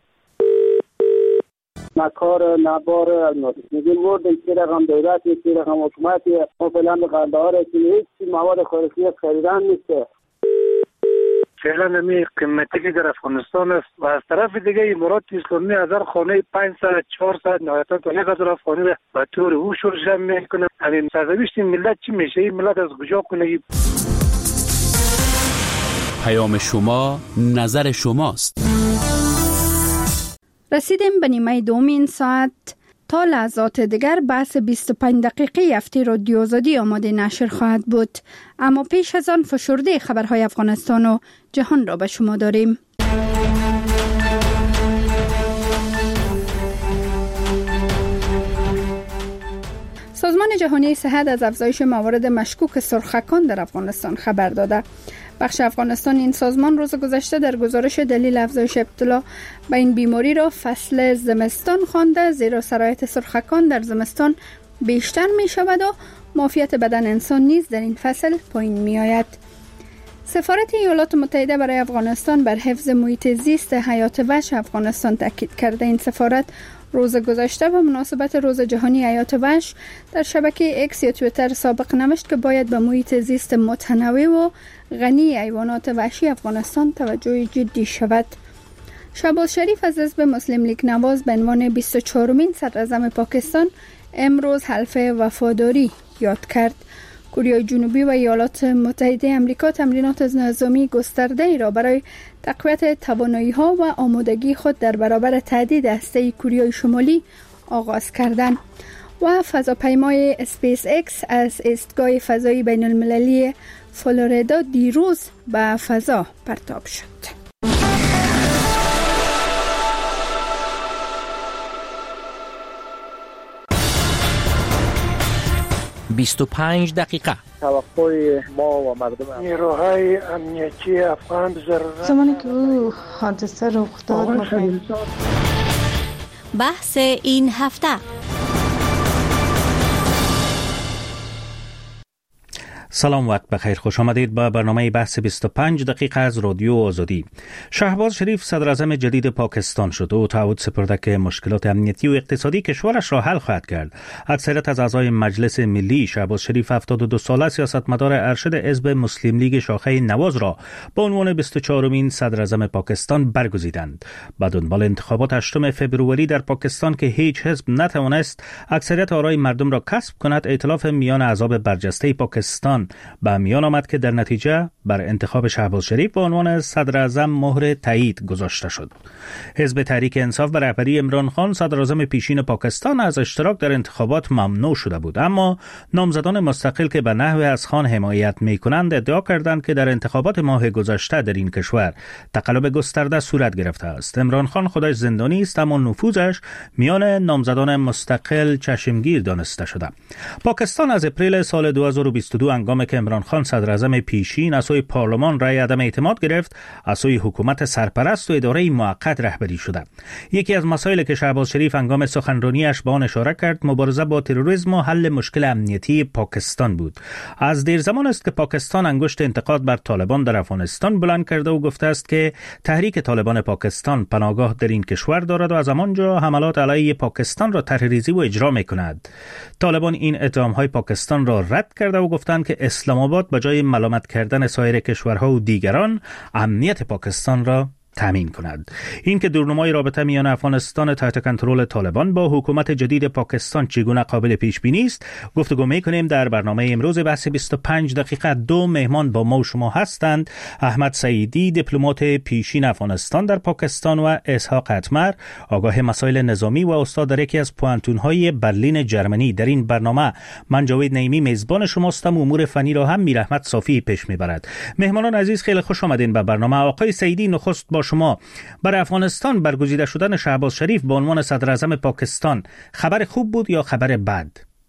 مکار نبار الماس میگیم ورد یک رقم دولت یک رقم حکومت ما فعلا به قندهار هیچ مواد خوراکی خریدن نیست. فعلا نمی قیمتی که در افغانستان است و از طرف دیگه امارات اسلامی هزار خانه پانصد چهارصد نهایتا تا یک هزار خانه را به طور او شورش میکنه. همین سرنوشت ملت چی میشه؟ این ملت از کجا کنه؟ پیام شما نظر شماست. رسیدیم به نیمه دوم این ساعت. تا لحظات دیگر بحث بیست و پنج دقیقه هفته رادیو آزادی آماده نشر خواهد بود، اما پیش از آن فشرده خبرهای افغانستان و جهان را به شما داریم. سازمان جهانی صحت از افزایش موارد مشکوک سرخکان در افغانستان خبر داده. بخش افغانستان این سازمان روز گذشته در گزارش دلیل افزایش ابتلا به این بیماری را فصل زمستان خوانده، زیرا سرایت سرخکان در زمستان بیشتر می شود و معافیت بدن انسان نیز در این فصل پایین می آید. سفارت ایالات متحده برای افغانستان بر حفظ محیط زیست حیات وحش افغانستان تاکید کرده. این سفارت روز گذشته به مناسبت روز جهانی حیات وحش در شبکه ایکس یا توییتر سابق نوشت که باید به محیط زیست متنوع و غنی حیوانات وحشی افغانستان توجه جدی شود. شهباز شریف از حزب مسلم لیگ نواز به عنوان بیست و چهارمین صدراعظم پاکستان امروز حلف وفاداری یاد کرد. کره جنوبی و ایالات متحده آمریکا تمرینات نظامی گسترده ای را برای تقویت توانایی‌ها و آمادگی خود در برابر تهدید هسته‌ای کره شمالی آغاز کردند و فضاپیمای اسپیس اکس از ایستگاه فضایی بین المللی فلوریدا دیروز به فضا پرتاب شد. بیست و پنج دقیقه. توقع ما و مردم نیروهای امنیتی افغان ضرورت زمانی که او حادثه رخ داد بحث این هفته. سلام، وقت بخیر، خوش آمدید به برنامه بحث بیست و پنج دقیقه از رادیو آزادی. شهباز شریف صدراعظم جدید پاکستان شد و تعهد سپرده که مشکلات امنیتی و اقتصادی کشورش را حل خواهد کرد. اکثریت از اعضای مجلس ملی شهباز شریف هفتاد و دو ساله سیاستمدار ارشد حزب مسلم لیگ شاخه نواز را به عنوان بیست و چهارمین صدراعظم پاکستان برگزیدند. به دنبال انتخابات هشتم فوریه در پاکستان که هیچ حزب نتوانست اکثریت آرای مردم را کسب کند، ائتلاف میان احزاب برجسته پاکستان به میان آمد که در نتیجه بر انتخاب شهباز شریف به عنوان صدراعظم مهر تایید گذاشته شد. حزب تحریک انصاف به رهبری عمران خان صدراعظم پیشین پاکستان از اشتراک در انتخابات ممنوع شده بود، اما نامزدان مستقل که به نحو از خان حمایت می‌کنند ادعا کردند که در انتخابات ماه گذشته در این کشور تقلب گسترده صورت گرفته است. عمران خان خودش زندانی است، اما نفوذش میان نامزدان مستقل چشمگیر دانسته شده. پاکستان از اپریل سال دو هزار و بیست و دو هنگامی که عمران خان صدراعظم پیشین از سوی پارلمان رای عدم اعتماد گرفت، از سوی حکومت سرپرست و اداره موقت رهبری شده. یکی از مسائلی که شهباز شریف هنگام سخنرانیش به آن اشاره کرد مبارزه با تروریسم و حل مشکل امنیتی پاکستان بود. از دیر زمان است که پاکستان انگشت انتقاد بر طالبان در افغانستان بلند کرده و گفته است که تحریک طالبان پاکستان پناهگاه در این کشور دارد و از همانجا حملات علیه پاکستان را طرح‌ریزی و اجرا می‌کند. طالبان این اتهام‌های پاکستان را رد کرده و گفتند که اسلام آباد به جای ملامت کردن سایر کشورها و دیگران امنیت پاکستان را تامین کند. این که دورنمای رابطه میان افغانستان تحت کنترل طالبان با حکومت جدید پاکستان چگونه قابل پیش بینی است، گفتگو می‌کنیم در برنامه امروز بحث بیست و پنج دقیقه. دو مهمان با ما و شما هستند: احمد سعیدی، دیپلمات پیشین افغانستان در پاکستان، و اسحاق اتمر، آگاه مسائل نظامی و استاد در یکی از پوانتون‌های برلین جرمنی. در این برنامه من جاوید نعیمی میزبان شماستم و امور فنی را هم میرحمت صافی پیش میبرد. مهمانان عزیز خیلی خوش آمدین به برنامه. آقای سعیدی، نخست با شما. برای افغانستان برگزیده شدن شهباز شریف به عنوان صدراعظم پاکستان خبر خوب بود یا خبر بد؟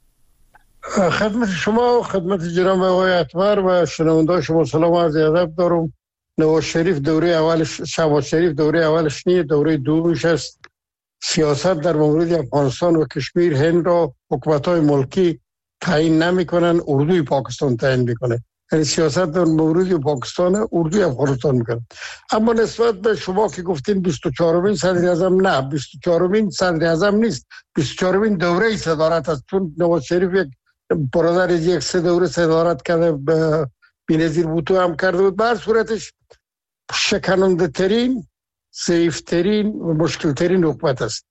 خدمت شما و خدمت جناب آقای اتمر و شنوندگان شما سلام و عرض ادب دارم. نواز شریف دوره اولش، شهباز شریف دوره اولش نیست، دوره دومش است. سیاست در مورد افغانستان و کشمیر هند را حکومت‌های ملکی تعیین نمی‌کنن، اردوی پاکستان تعیین می‌کنه. یعنی سیاست در مورد پاکستان اردوی افغانستان می‌کنه. اما نسبت به شما که گفتین بیست و چهارمین صدر اعظم، نه، بیست و چهارمین صدر اعظم نیست، بیست و چهارمین دوره صدارت است، چون نواز شریف یک برادر یک سه دوره صدارت کرده، بی‌نظیر بوتو هم کرده بود. به هر صورتش شکننده ترین، ضعیف ترین و مشکل ترین حکومت است.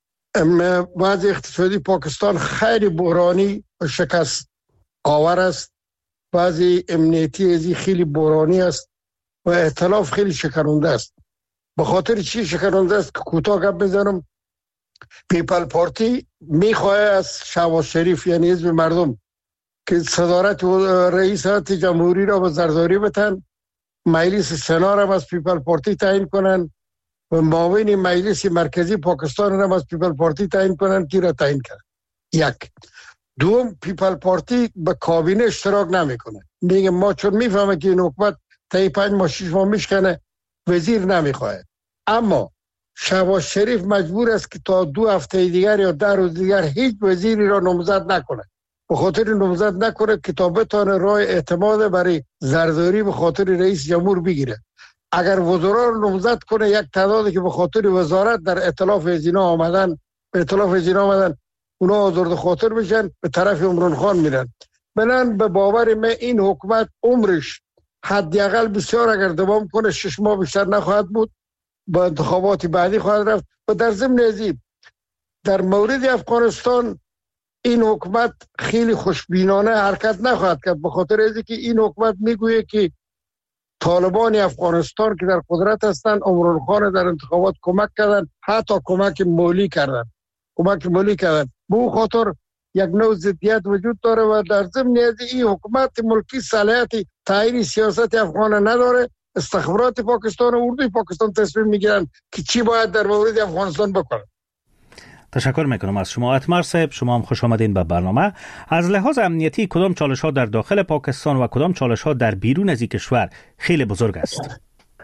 وضع اقتصادی پاکستان خیلی بحرانی و شکست آور است. وضع امنیتی ازی خیلی بحرانی است و ائتلاف خیلی شکننده است. به خاطر چی شکننده است که کوتاه گپ بزنم، پیپل پارتی میخواه از شهباز شریف یعنی حزب مردم که صدارت رئیس هیئت جمهوری را به زرداری بتن، مجلس سنا را از پیپل پارتی تعیین کنن و معاون مجلس مرکزی پاکستان را از پیپل پارتی تعیین کنن که را تعیین کرد. یک. دوم، پیپل پارتی به کابینه اشتراک نمیکنه. میگه ما چون میفهمه که این حکومت تا پنج ماه شش ماه میشکنه وزیر نمیخواه. اما شهباز شریف مجبور است که تا دو هفته دیگر یا ده روز دیگر هیچ وزیری را نامزد نکنه. به خاطر نامزد نکنه که تا بتونه راه اعتماد برای زرداری به خاطر رئیس جمهور بگیره. اگر وزرا رو نامزد کنه، یک تعدادی که به خاطر وزارت در ائتلاف ازینا آمدن، به ائتلاف ازینا آمدن، اونا آزرد خاطر بشن، به طرف عمران خان میرن. بنان به باور من این حکومت عمرش حداقل بسیار اگر دوام کنه شش ماه بیشتر نخواهد بود، با انتخابات بعدی خواهد رفت. و در ضمن ازی در مورد افغانستان این حکومت خیلی خوشبینانه حرکت نخواهد کرد، به خاطر اینکه که این حکومت میگویه که طالبان افغانستان که در قدرت هستند عمران خان در انتخابات کمک کردن، حتی کمک مالی کردن کمک مالی کردن به او خاطر یک نوع ضدیت وجود داره و در ضمن این حکومت ملکی صلاحیت تعیین سیاست افغان نداره. استخبارات پاکستان و اردوی پاکستان تصمیم میگیرن که چی باید در مورد افغانستان بکنن. تشکر میکنم از شما اتمر صاحب. شما هم خوش آمدین به برنامه. از لحاظ امنیتی کدام چالش ها در داخل پاکستان و کدام چالش ها در بیرون از این کشور خیلی بزرگ است؟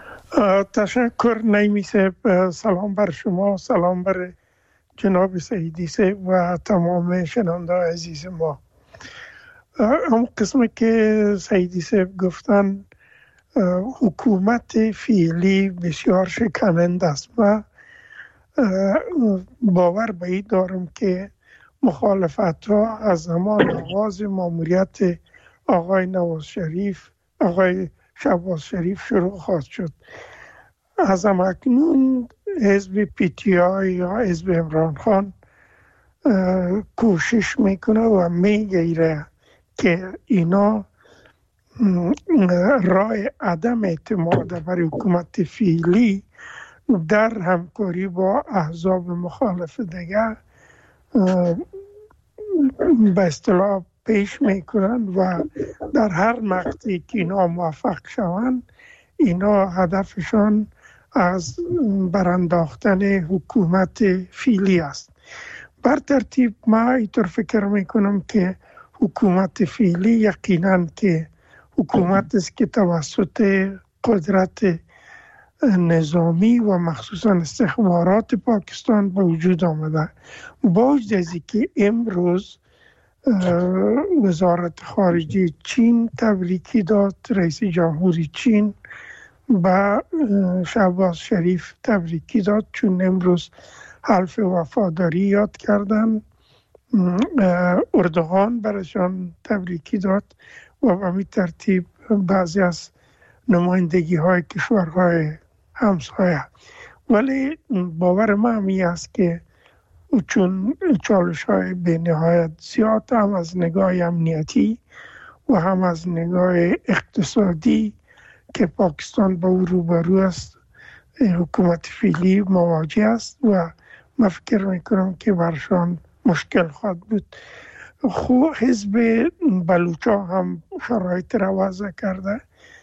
تشکر نعیمی صاحب. سلام بر شما، سلام بر جناب سعیدی صاحب و تمام شنونده عزیز ما. هم قسمی که سعیدی صاحب گفتن حکومت فعلی بسیار شکننده است. و باور به این دارم که مخالفت ها از زمان آغاز ماموریت آقای نواز شریف آقای شهباز شریف شروع خواهد شد. از اکنون حزب پی تی آی یا حزب عمران خان کوشش میکنه و میگیره که اینا راه عدم اعتماد بر حکومت فعلی در همکاری با احزاب مخالف دیگر به اصطلاح پیش میکنن و در هر مقطعی که اینا موفق شوند، اینا هدفشان از برانداختن حکومت فعلی است. بر ترتیب ما اینطور فکر میکنم که حکومت فعلی یقینا که حکومت است که توسط قدرت نظامی و مخصوصا استخبارات پاکستان به وجود آمده. با وجود از که امروز وزارت خارجه چین تبریکی داد، رئیس جمهوری چین با شهباز شریف تبریکی داد چون امروز حلف وفاداری یاد کردن. اردوغان برشان تبریکی داد و به همین ترتیب بعضی از نمایندگی های کشورهای همسایه. ولی باور من همی است که چون چالش های به نهایت زیاد هم از نگاه امنیتی و هم از نگاه اقتصادی که پاکستان با او روبرو است، حکومت فعلی مواجه است و من فکر میکنم که برشان مشکل خواهد بود. خب حزب بلوچا هم شرایط را وضع کرده،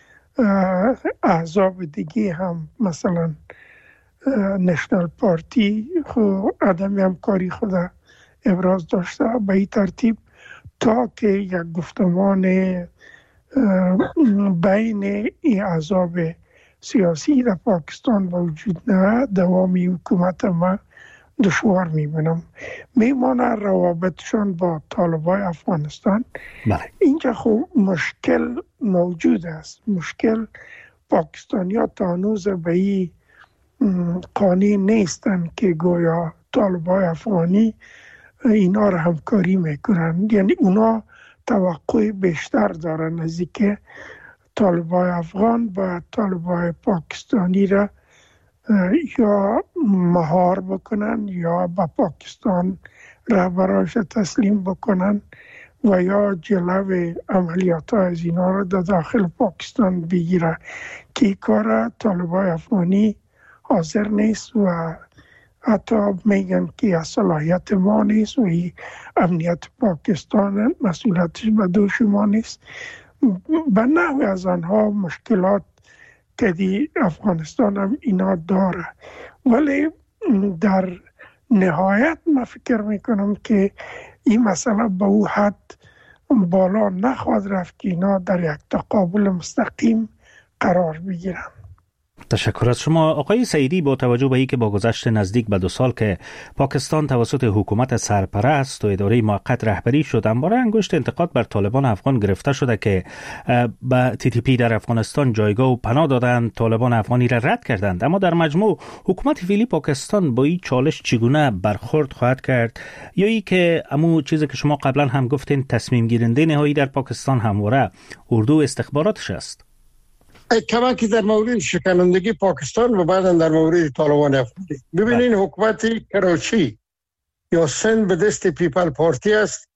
احزاب دیگه هم مثلا نشنال پارتی خب عدم همکاری خود ابراز داشته. به این ترتیب تا که یک گفتمان بین این احزاب سیاسی در پاکستان وجود نه، دوامی حکومت ما دشوار میبینم. میمانه روابطشان با طالبای افغانستان. بله. اینجا خوب مشکل موجود است. مشکل پاکستانی ها تا هنوز به این قانع نیستن که گویا طالبای افغانی اینا را همکاری میکنن. یعنی اونا توقع بیشتر دارن از اینکه طالبای افغان و طالبای پاکستانی را یا مهار بکنن یا با پاکستان رهبراش تسلیم بکنن و یا جلو عملیات از اینا را در داخل پاکستان بگیره که کار طالبای افغانی حاضر نیست و حتی میگن که صلاحیت ما نیست و امنیت پاکستان مسئولیتش به دوش ما نیست. به نحو از آنها مشکلات که دی افغانستان هم اینا داره، ولی در نهایت من فکر میکنم که این مسئله به او حد بالا نخواهد رفت که اینا در یک تقابل مستقیم قرار بگیرن. تشکر از شما آقای سعیدی. با توجه به اینکه با گذشت نزدیک به دو سال که پاکستان توسط حکومت سرپرست و اداره موقت رهبری شد، همواره انگشت انتقاد بر طالبان افغان گرفته شده که به تی تی پی در افغانستان جایگاه و پناه دادند، طالبان افغانی را رد کردند. اما در مجموع حکومت فعلی پاکستان با این چالش چگونه برخورد خواهد کرد، یا ای که امو چیزی که شما قبلا هم گفتین تصمیم گیرنده نهایی در پاکستان همواره اردو استخباراتش است؟ کمکی در مورد شکنندگی پاکستان و بعدا در مورد طالبان افغانی. ببینین حکومت کراچی یا سند به دست پیپل پارتی است،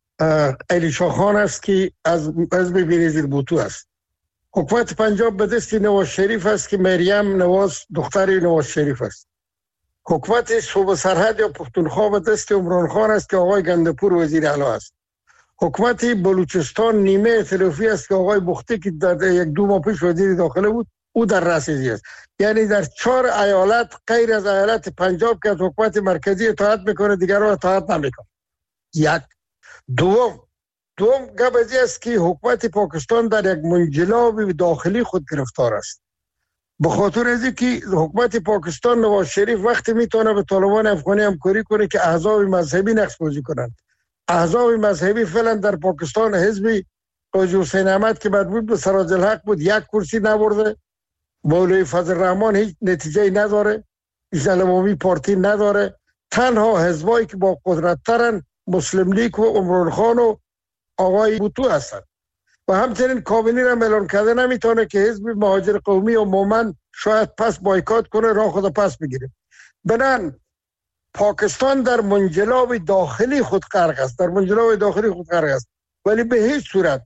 علی شاه خان است که از حزب بینظیر بوتو است. حکومت پنجاب به دست نواز شریف است که مریم نواز دختر نواز شریف است. حکومت صوبه سرحد یا پختونخوا به دست عمران خان است که آقای گندپور وزیر اعلی است. حکومت بلوچستان نیمه ائتلافی است که آقای بختی که در یک دو ماه پیش وزیر داخله بود او در رأسش است. یعنی در چهار ایالت غیر از ایالت پنجاب که از حکومت مرکزی اطاعت میکنه دیگران اطاعت نمیکنه. یک دوم دوم گپ است که حکومت پاکستان در یک منجلاب داخلی خود گرفتار است. به خاطر از اینکه حکومت پاکستان نواز شریف وقتی میتونه به طالبان افغانی همکاری کنه که احزاب مذهبی نقش بازی کنند. احزاب مذهبی فعلا در پاکستان حزب قاضی حسین احمد که مربوط به سراج الحق بود یک کرسی نبرده، مولوی فضل الرحمن هیچ نتیجه نداره، اسلامی پارتی نداره. تنها حزبایی که با قدرت ترن مسلم لیگ و عمران خان و آقای بوتو هستند و همچنین کابینی را اعلان کرده نمیتونه که حزب مهاجر قومی و مومن شاید پس بایکات کنه، راه خود پس بگیره. بنان پاکستان در منجلاب داخلی خود غرق است، در منجلاب داخلی خود غرق است، ولی به هیچ صورت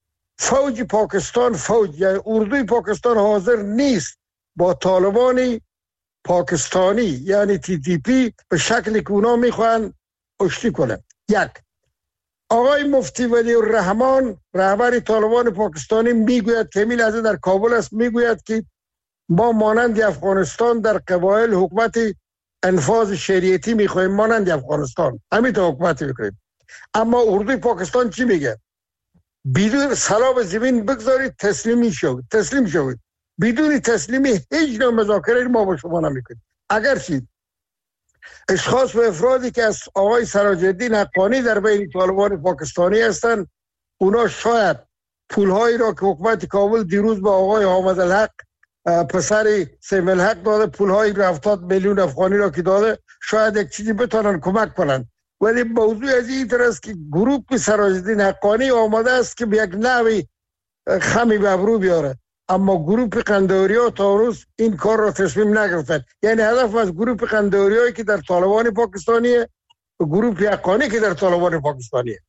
فوج پاکستان فوج یا اردوی پاکستان حاضر نیست با طالبان پاکستانی یعنی تی تی پی به شکلی که اونا میخوان آشتی کنه. یک آقای مفتی ولی الرحمن رهبر طالبان پاکستانی میگوید که همین از در کابل است، میگوید که ما مانند افغانستان در قبایل حکومت انفاذ شریعتی میخوایم مانند افغانستان، همین تا حکومت میکنیم. اما اردوی پاکستان چی میگه؟ بدون سلام زمین بگذارید تسلیمی شوید، تسلیم شوید. بدون تسلیمی هیچ نوع مذاکره ما با شما نمیکنیم. اگرچه اشخاص و افرادی که از آقای سراج الدین حقانی در بین طالبان پاکستانی هستند، اونا شاید پولهایی را که حکومت کابل دیروز با آقای حامد الحق پسر سیم الحق داده، پولهای هفتاد میلیون افغانی را که داده، شاید یک چیزی بتونن کمک کنن. ولی موضوع از این طرح است که گروه سراج الدین حقانی آماده است که به یک نوی خمی به ابرو بیاره، اما گروه قندهاریا تا روز این کار را تصمیم نگرفتن. یعنی هدف از گروه قندهاریایی که در طالبان پاکستانیه و گروه حقانی که در طالبان پاکستانیه.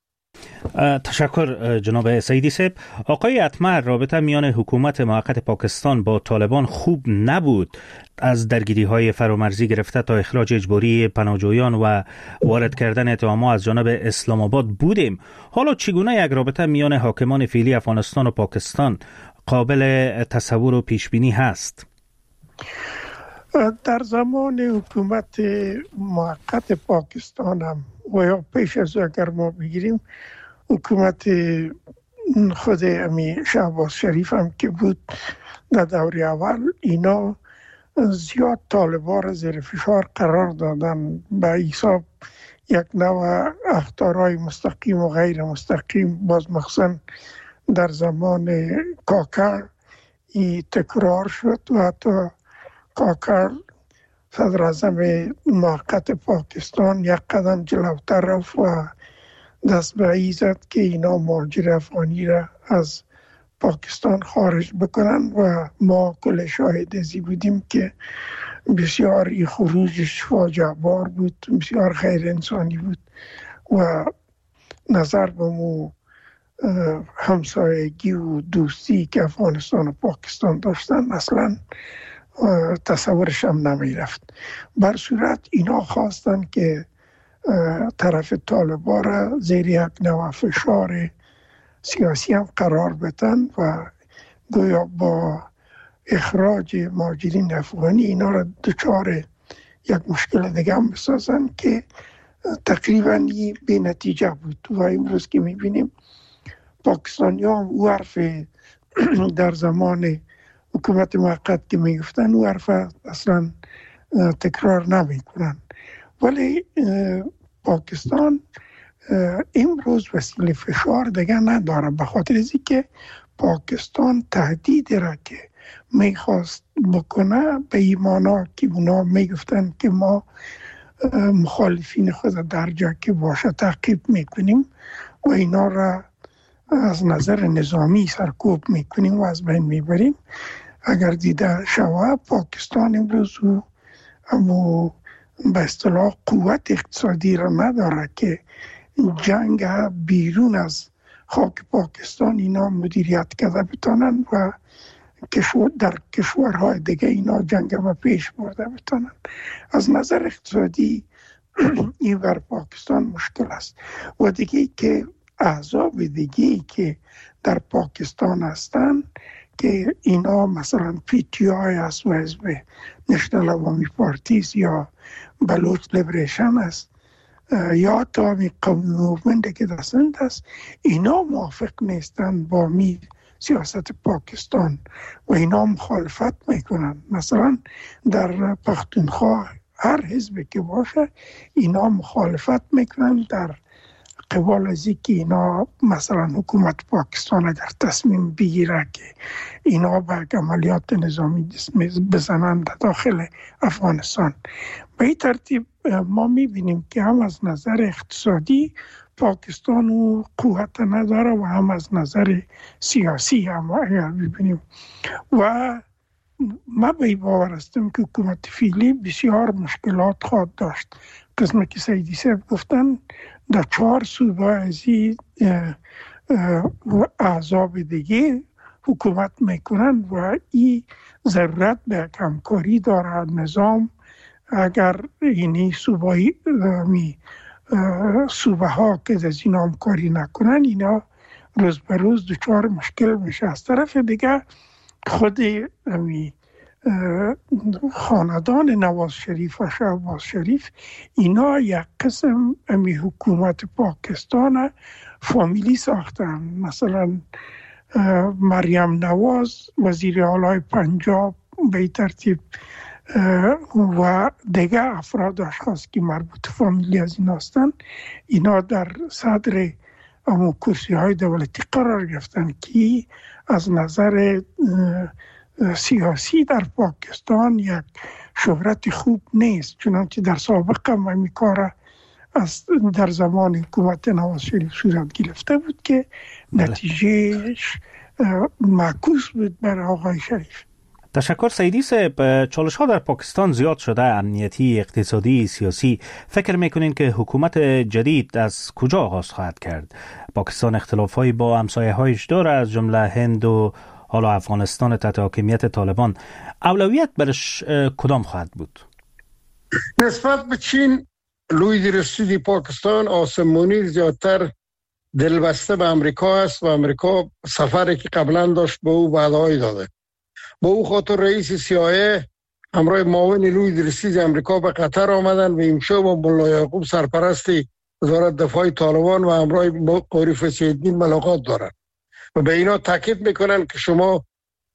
تشکر جناب سعیدی صاحب. آقای اتمر، رابطه میان حکومت موقت پاکستان با طالبان خوب نبود. از درگیری های فرامرزی گرفته تا اخراج اجباری پناهجویان و وارد کردن اتهامات از جانب اسلام آباد بودیم. حالا چگونه یک رابطه میان حاکمان فعلی افغانستان و پاکستان قابل تصور و پیش بینی هست؟ در زمان حکومت موقت پاکستان هم و یا پیش از اگر ما بگیریم حکومت خود امی شهباز شریف هم که بود در دوره اول، اینا زیاد طالبان را زیر فشار قرار دادن، به حساب یک نوع اخطارهای مستقیم و غیر مستقیم باز مخصوصا در زمان کاکر ای تکرار شد و حتی کاکر صدر اعظم موقت پاکستان یک قدم جلوتر رفت و دست به ای زد که اینا مهاجر افغانی را از پاکستان خارج بکنن و ما کل شاهد ازی بودیم که بسیار ای خروجش فاجعه بار بود، بسیار غیر انسانی بود و نظر به مو همسایگی و دوستی که افغانستان و پاکستان داشتن اصلا تصورش هم نمی رفت. بر صورت اینا خواستن که طرف طالبان را زیر یک نوع فشار سیاسی هم قرار بدن و گویا با اخراج مهاجرین افغانی اینا را دچار یک مشکل دیگه هم بسازن که تقریبا بی نتیجه بود. و امروز که میبینیم پاکستانی هم او حرف در زمان حکومت موقت که میگفتن او حرف اصلا تکرار نمی کنن. ولی پاکستان امروز وسیله فشار دیگه نداره، به خاطر از اینکه پاکستان تهدید را که میخواست بکنه به ایمانا که اونا میگفتن که ما مخالفین خود در جا که باشه تعقیب میکنیم و اینا را از نظر نظامی سرکوب میکنیم و از بین میبریم. اگر دیده شوه پاکستان امروز او به اصطلاح قوت اقتصادی را نداره که جنگ بیرون از خاک پاکستان اینا مدیریت کرده بتانن و کشور در کشورهای دیگه اینا جنگ به پیش برده بتانن. از نظر اقتصادی این بر پاکستان مشکل است. و دیگه که احزاب دیگه که در پاکستان هستن که اینا مثلا پی تی آی است و حزب نشنال عوامی پارتیز یا بلوچ لیبریشن است یا تامی قومی موومنت که دستند است، اینا موافق نیستن با می سیاست پاکستان و اینا مخالفت میکنن. مثلا در پختونخوا هر حزبی که باشه اینا مخالفت میکنن در قبال از اینکه اینا مثلا حکومت پاکستان اگر تصمیم بگیره که اینا به عملیات نظامی بزنند داخل افغانستان. به این ترتیب ما میبینیم که هم از نظر اقتصادی پاکستان و قوت نداره و هم از نظر سیاسی هم اگر ببینیم. و ما به باور هستم که حکومت فعلی بسیار مشکلات خواهد داشت. قسمه که سیدی صاحب گفتن در چهار صوبه از این احزاب دیگه حکومت میکنن و این ضرورت به همکاری داره نظام. اگر اینی صوبه صوبه ها که از این همکاری نکنن اینا روز به روز دچار مشکل میشه. از طرف دیگه خود امی خاندان نواز شریف و شهباز شریف اینا یک قسم امی حکومت پاکستان فامیلی ساختن. مثلا مریم نواز وزیر اعلی پنجاب به ترتیب و دیگه افراد اشخاص که مربوط فامیلی از این هستن اینا در صدر امو کرسی های دولتی قرار گرفتن که از نظر سیاسی در پاکستان یک شهرت خوب نیست، چنانچه در سابق هم این کار از در زمان حکومت نواز شریف صورت گرفته بود که نتیجهش معکوس بود بر آقای شریف. تشکر سیدی صاحب. چالش ها در پاکستان زیاد شده، امنیتی، اقتصادی، سیاسی. فکر میکنین که حکومت جدید از کجا آغاز خواهد کرد؟ پاکستان اختلاف هایی با همسایه هایش داره، از جمله هند و حالا افغانستان تحت حاکمیت طالبان. اولویت برش کدام خواهد بود؟ نسبت به چین لوی درستی پاکستان آسمانی زیادتر دلبسته به امریکا است و امریکا سفری که قبلا داشت به او وعده‌ای داده. با او خاطر رئیس سی آی ای همراه معاون لوی درستی امریکا به قطر آمدن و امشب با ملا یعقوب سرپرست وزارت دفاع طالبان و همراه قاری فصیح‌الدین ملاقات دارند و به اینا تاکید میکنن که شما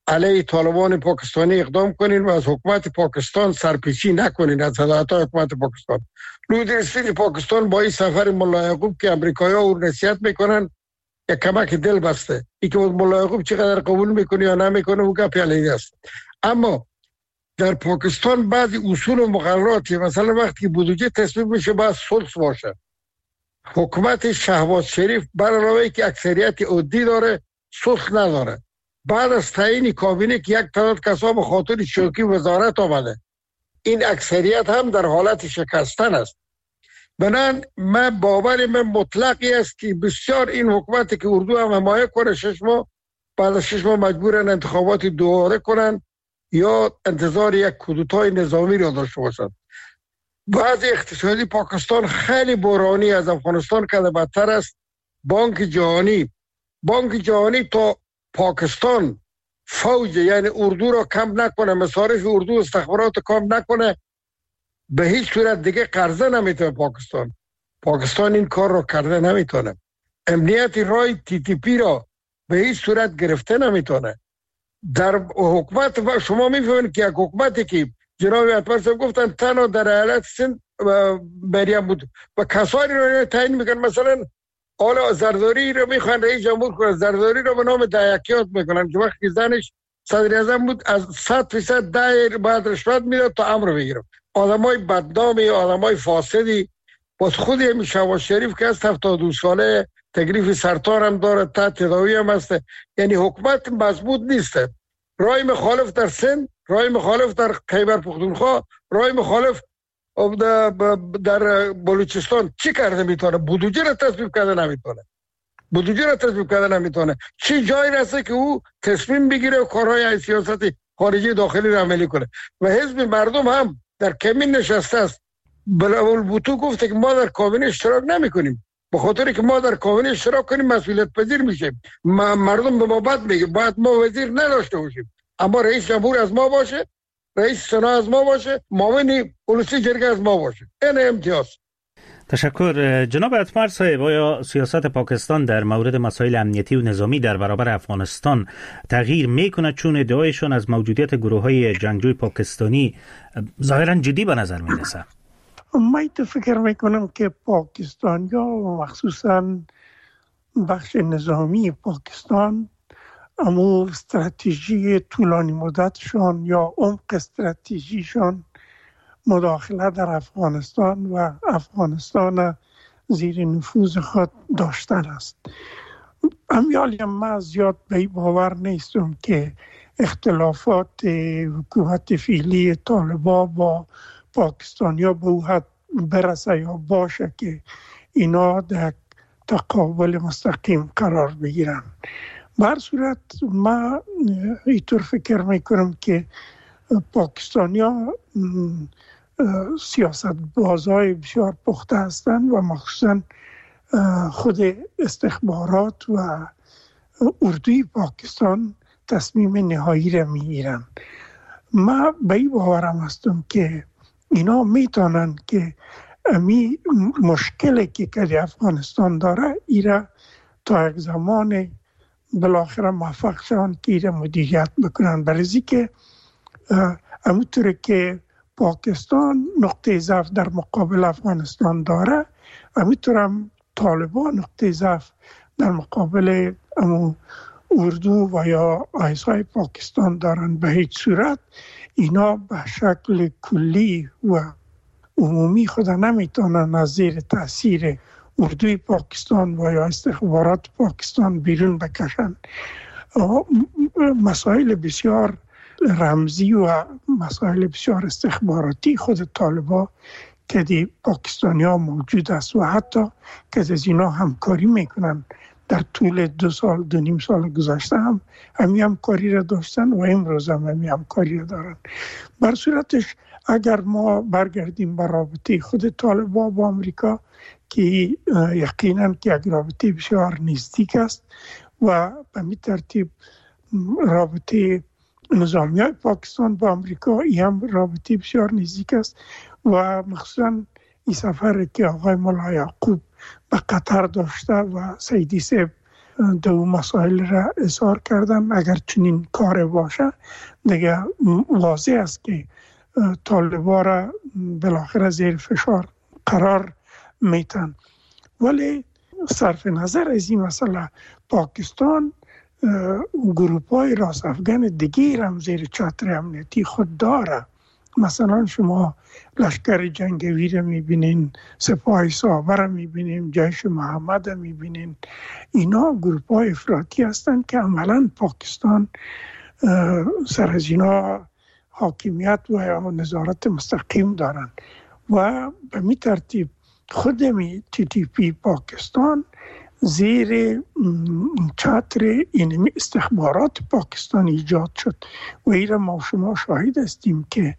علیه طالبان پاکستانی اقدام کنین و از حکومت پاکستان سرپیچی نکنین، از هدایت حکومت پاکستان. لودی رسید پاکستان با این سفر ملا یعقوب که امریکایی ها او نصیحت میکنن یک کمک دل بسته. ای که ملا یعقوب چقدر قبول میکنه یا نمیکنه او گپ علیه است. اما در پاکستان بعضی اصول و مقرراتی، مثلا وقتی بودجه تصویب میشه باید سلس باشه. حکومت شهباز شریف بر علاوه که اکثریت عدی داره سلس نداره. بعد از تعیین کابینه که یک تعداد کسا به خاطر شوکی وزارت آمده، این اکثریت هم در حالت شکستن است. بنان من باور من مطلقی است که بسیار این حکومتی که اردو هم حمایه کنه شش ماه، بعد از شش ماه مجبورن انتخابات دوباره کنن یا انتظار یک کودتای نظامی را داشته باشند. وضع اقتصادی پاکستان خیلی بحرانی از افغانستان که بدتر است. بانک جهانی بانک جهانی تا پاکستان فوج یعنی اردو را کم نکنه، مصارف اردو استخبارات کم نکنه، به هیچ صورت دیگه قرضه نمیتونه پاکستان. پاکستان این کار را کرده نمیتونه. امنیت رای تی تی پی را به هیچ صورت گرفته نمیتونه. در حکومت و شما میفهمید که یک حکومتی که جناب اطمر صاحب گفتن تنها در ایالت سند مریم بود و کسانی را تعیین میکنن، مثلا حالا زرداری رو میخوان رئیس جمهور کنه، زرداری رو به نام دایکیات میکنن که وقتی زنش صدر اعظم بود از صد فیصد دایر باید رشوت میداد تا امر بگیره. آدمای بدنامی، آدمای فاسدی. باز خود همین شهباز شریف که از هفتاد و دو ساله تکلیف سرطان هم داره، تا تداوی هم هسته. یعنی حکومت مضبوط نیسته. رای مخالف در سند، رای مخالف در خیبر پختونخوا، رای مخالف در بلوچستان چی کرده میتونه؟ بودجه را تصویب کرده نمیتونه. بودجه را تصویب کرده نمیتونه. چی جایی رسه که او تصمیم بگیره و کارهای سیاست خارجی داخلی را عملی کنه؟ و حزب مردم هم در کمین نشسته است. بلالبوتو گفته که ما در کابینه اشتراک نمی کنیم، به خاطر که ما در کابینه اشتراک کنیم مسئولیت پذیر میشیم. مردم به ما بد میگه باید ما وزیر نداشته باشیم، اما رئیس جمهور از ما باشه، رئیس سنا از ما باشه، معاون اولوسی جرگه از ما باشه. این امتیاز. تشکر. جناب اطمر صاحب، آیا سیاست پاکستان در مورد مسائل امنیتی و نظامی در برابر افغانستان تغییر میکنه، چون ادعایشان از موجودیت گروه‌های جنگجوی پاکستانی ظاهرا جدی به نظر میرسه؟ من تو فکر میکنم که پاکستانیا و مخصوصا بخش نظامی پاکستان اما استراتژی طولانی مدتشان یا عمق استراتژیشان مداخله در افغانستان و افغانستان زیر نفوذ خود داشتن است. امیالی من زیاد به باور نیستم که اختلافات حکومت فعلی طالبان با پاکستانیا به او حد برسه یا باشه که اینا در تقابل مستقیم قرار بگیرن. بر صورت ما اینطور فکر میکنم که پاکستانیا سیاست بازای بسیار پخته هستند و مخصوصا خود استخبارات و اردوی پاکستان تصمیم نهایی را میگیرن. ما به این باورم هستم که اینا میتونن که امی مشکلی که که افغانستان داره ایره تا یک زمان بالاخره موفق شوند که ایره مدیریت بکنن. برای که همونطور که پاکستان نقطه ضعف در مقابل افغانستان داره، همونطور هم طالبان نقطه ضعف در مقابل امو اردو و یا آیسای پاکستان دارن. به هیچ صورت اینا به شکل کلی و عمومی خود نمیتونن از زیر تاثیر اردوی پاکستان و یا استخبارات پاکستان بیرون بکشن. مسائل بسیار رمزی و مسائل بسیار استخباراتی خود طالبان که دی پاکستانی ها موجود است و حتی که از اینا همکاری میکنن. در طول دو سال دو نیم سال گذشته هم همی همکاری را داشتن و امروز هم همی همکاری را دارن. بر صورتش اگر ما برگردیم به رابطه خود طالبان با امریکا که یقینا که یک رابطه بسیار نزدیک است و به می ترتیب رابطه نظامی های پاکستان با امریکا ای هم رابطه بسیار نزدیک است و مخصوصا این سفر که آقای ملا یعقوب به قطر داشته و سیدی صاحب دو مسائل را اظهار کردم. اگر چنین کار باشه دیگه واضح است که طالبا را بالاخره زیر فشار قرار میتن. ولی صرف نظر از این مسئله پاکستان گروپ های راست افغان دیگه هم زیر چتر امنیتی خود داره. مثلا شما لشکر جنگی را میبینین، سپاه صحابه را میبینین، جیش محمد را میبینین. اینا گروپ های افراطی هستند که عملا پاکستان سر از اینا حاکمیت و نظارت مستقیم دارن و به می ترتیب خود می تی تی پی پاکستان زیر چتر اینمی استخبارات پاکستان ایجاد شد و ایره ما شما شاهد هستیم که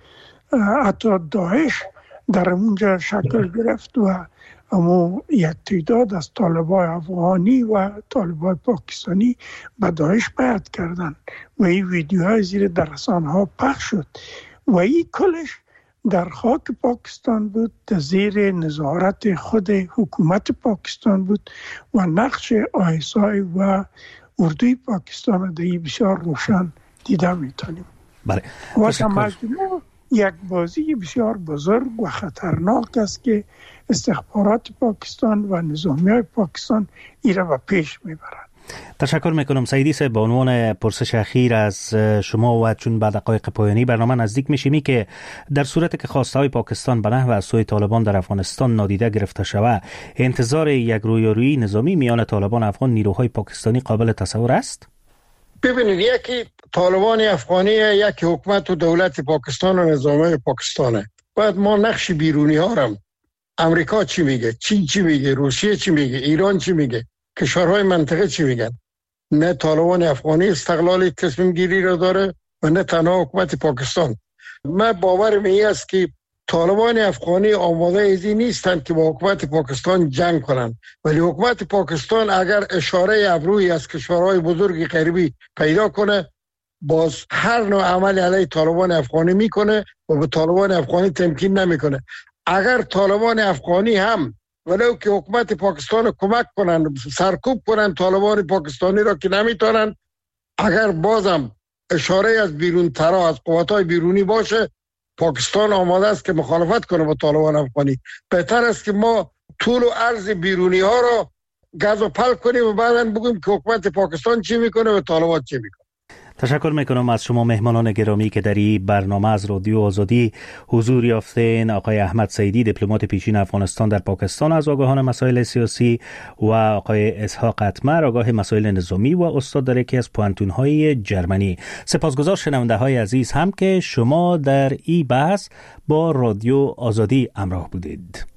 حتی داعش در اونجا شکل گرفت و اما یک تعداد از طالبای افغانی و طالبای پاکستانی به داعش بیعت کردن و این ویدیوهای زیر در رسانه‌ها پخش شد و این کلش در خاک پاکستان بود، در زیر نظارت خود حکومت پاکستان بود و نقش آی اس آی و اردوی پاکستان در بسیار روشن دیده میتونیم. بله. و مجموع یک بازی بسیار بزرگ و خطرناک است که استخبارات پاکستان و نظامیای پاکستان ایره به پیش میبرند. تشکر میکنم سیدی صاحب. به عنوان پرسش اخیر از شما و چون بعد دقایق پایانی برنامه نزدیک میشیمی که در صورتی که خواسته های پاکستان به نحو از سوی طالبان در افغانستان نادیده گرفته شود، انتظار یک رویارویی نظامی میان طالبان افغان نیروهای پاکستانی قابل تصور است؟ ببینید، یکی طالبان افغانی، یکی حکومت و دولت پاکستان و نظامی پاکستانه. باید ما نقش بیرونی ها هم، امریکا چی میگه، چین چی میگه، روسیه چی میگه، ایران چی میگه، کشورهای منطقه چی میگن. نه طالبان افغانی استقلال تصمیم گیری را داره و نه تنها حکومت پاکستان. من باورم این است که طالبان افغانی آماده ازی نیستند که با حکومت پاکستان جنگ کنند، ولی حکومت پاکستان اگر اشاره ابرویی از کشورهای بزرگ غربی پیدا کنه، باز هر نوع عمل علیه طالبان افغانی میکنه و به طالبان افغانی تمکین نمیکنه. اگر طالبان افغانی هم ولو که حکومت پاکستان کمک کنن، سرکوب کنن طالبان پاکستانی را که نمیتونن، اگر بازم اشاره از بیرون ترا از قوت‌های بیرونی باشه، پاکستان آماده است که مخالفت کنه با طالبان افغانی. بهتر است که ما طول و عرض بیرونی ها را گز و پل کنیم و بعداً بگیم که حکومت پاکستان چی میکنه و طالبان چی میکنه. تشکر میکنم از شما مهمانان گرامی که در این برنامه از رادیو آزادی حضور یافتین. آقای احمد سیدی، دیپلمات پیشین افغانستان در پاکستان از آگاهان مسائل سیاسی، و آقای اسحاق اتمر، آگاه مسائل نظامی و استاد در یکی از پوانتون‌های جرمنی. سپاسگزار شنونده های عزیز هم که شما در این بحث با رادیو آزادی همراه بودید.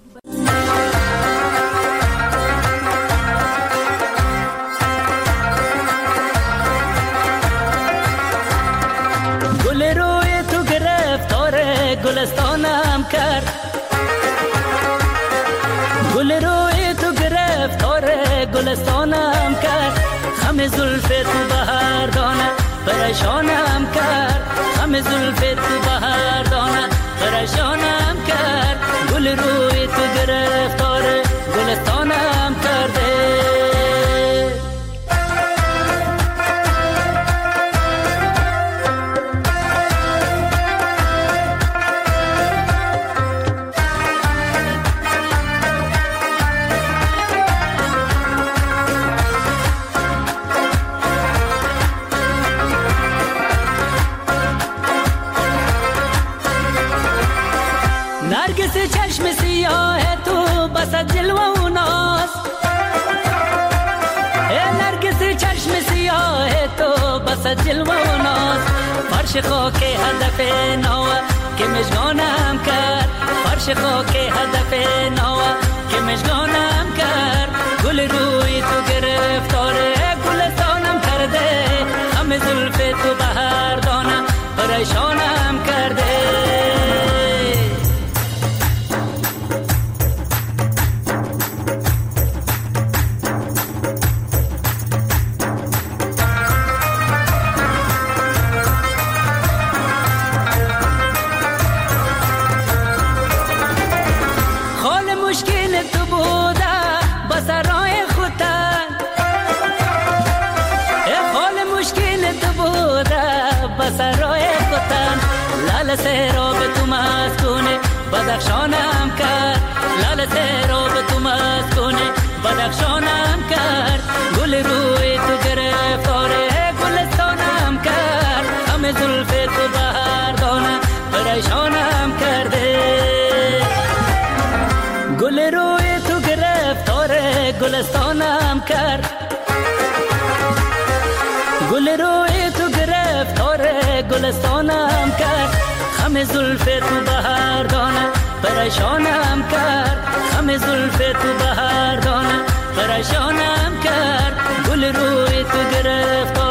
گلستانم کرد، گل روی تو گرفتار گلستانم کرد، خم زلف تو بهار دانه پریشانم کرد، خم زلف تو بهار دانه پریشانم کرد، گل روی تو گرفتار گلستانم کرده. چشم سیاه تو بس جلوه و ناز، نرگس چشم سیاه تو بس جلوه و ناز، فرش خاک هدف نوه که مشگانم کرد، فرش خاک هدف نوه که مشگانم کرد، گل روی تو گرفتاره گلستانم کرده، همه زلف تو بهار دانم پریشانم کرده. سرای کتن لال سیرو به تو مسکونه بدخشانم کرد لال سیرو به تو مسکونه بدخشانم کرد گل روی تو گرفتاره گلستانم کرد همه زلف تو بهردانه پریشانم کرده گل روی تو گرفتاره گلستانم کرد گل روی تو گرفتاره گلستانم کرد همه زلف تو بهردانه پریشانم کرد همه زلف تو بهردانه پریشانم کرد گل روی تو گرفت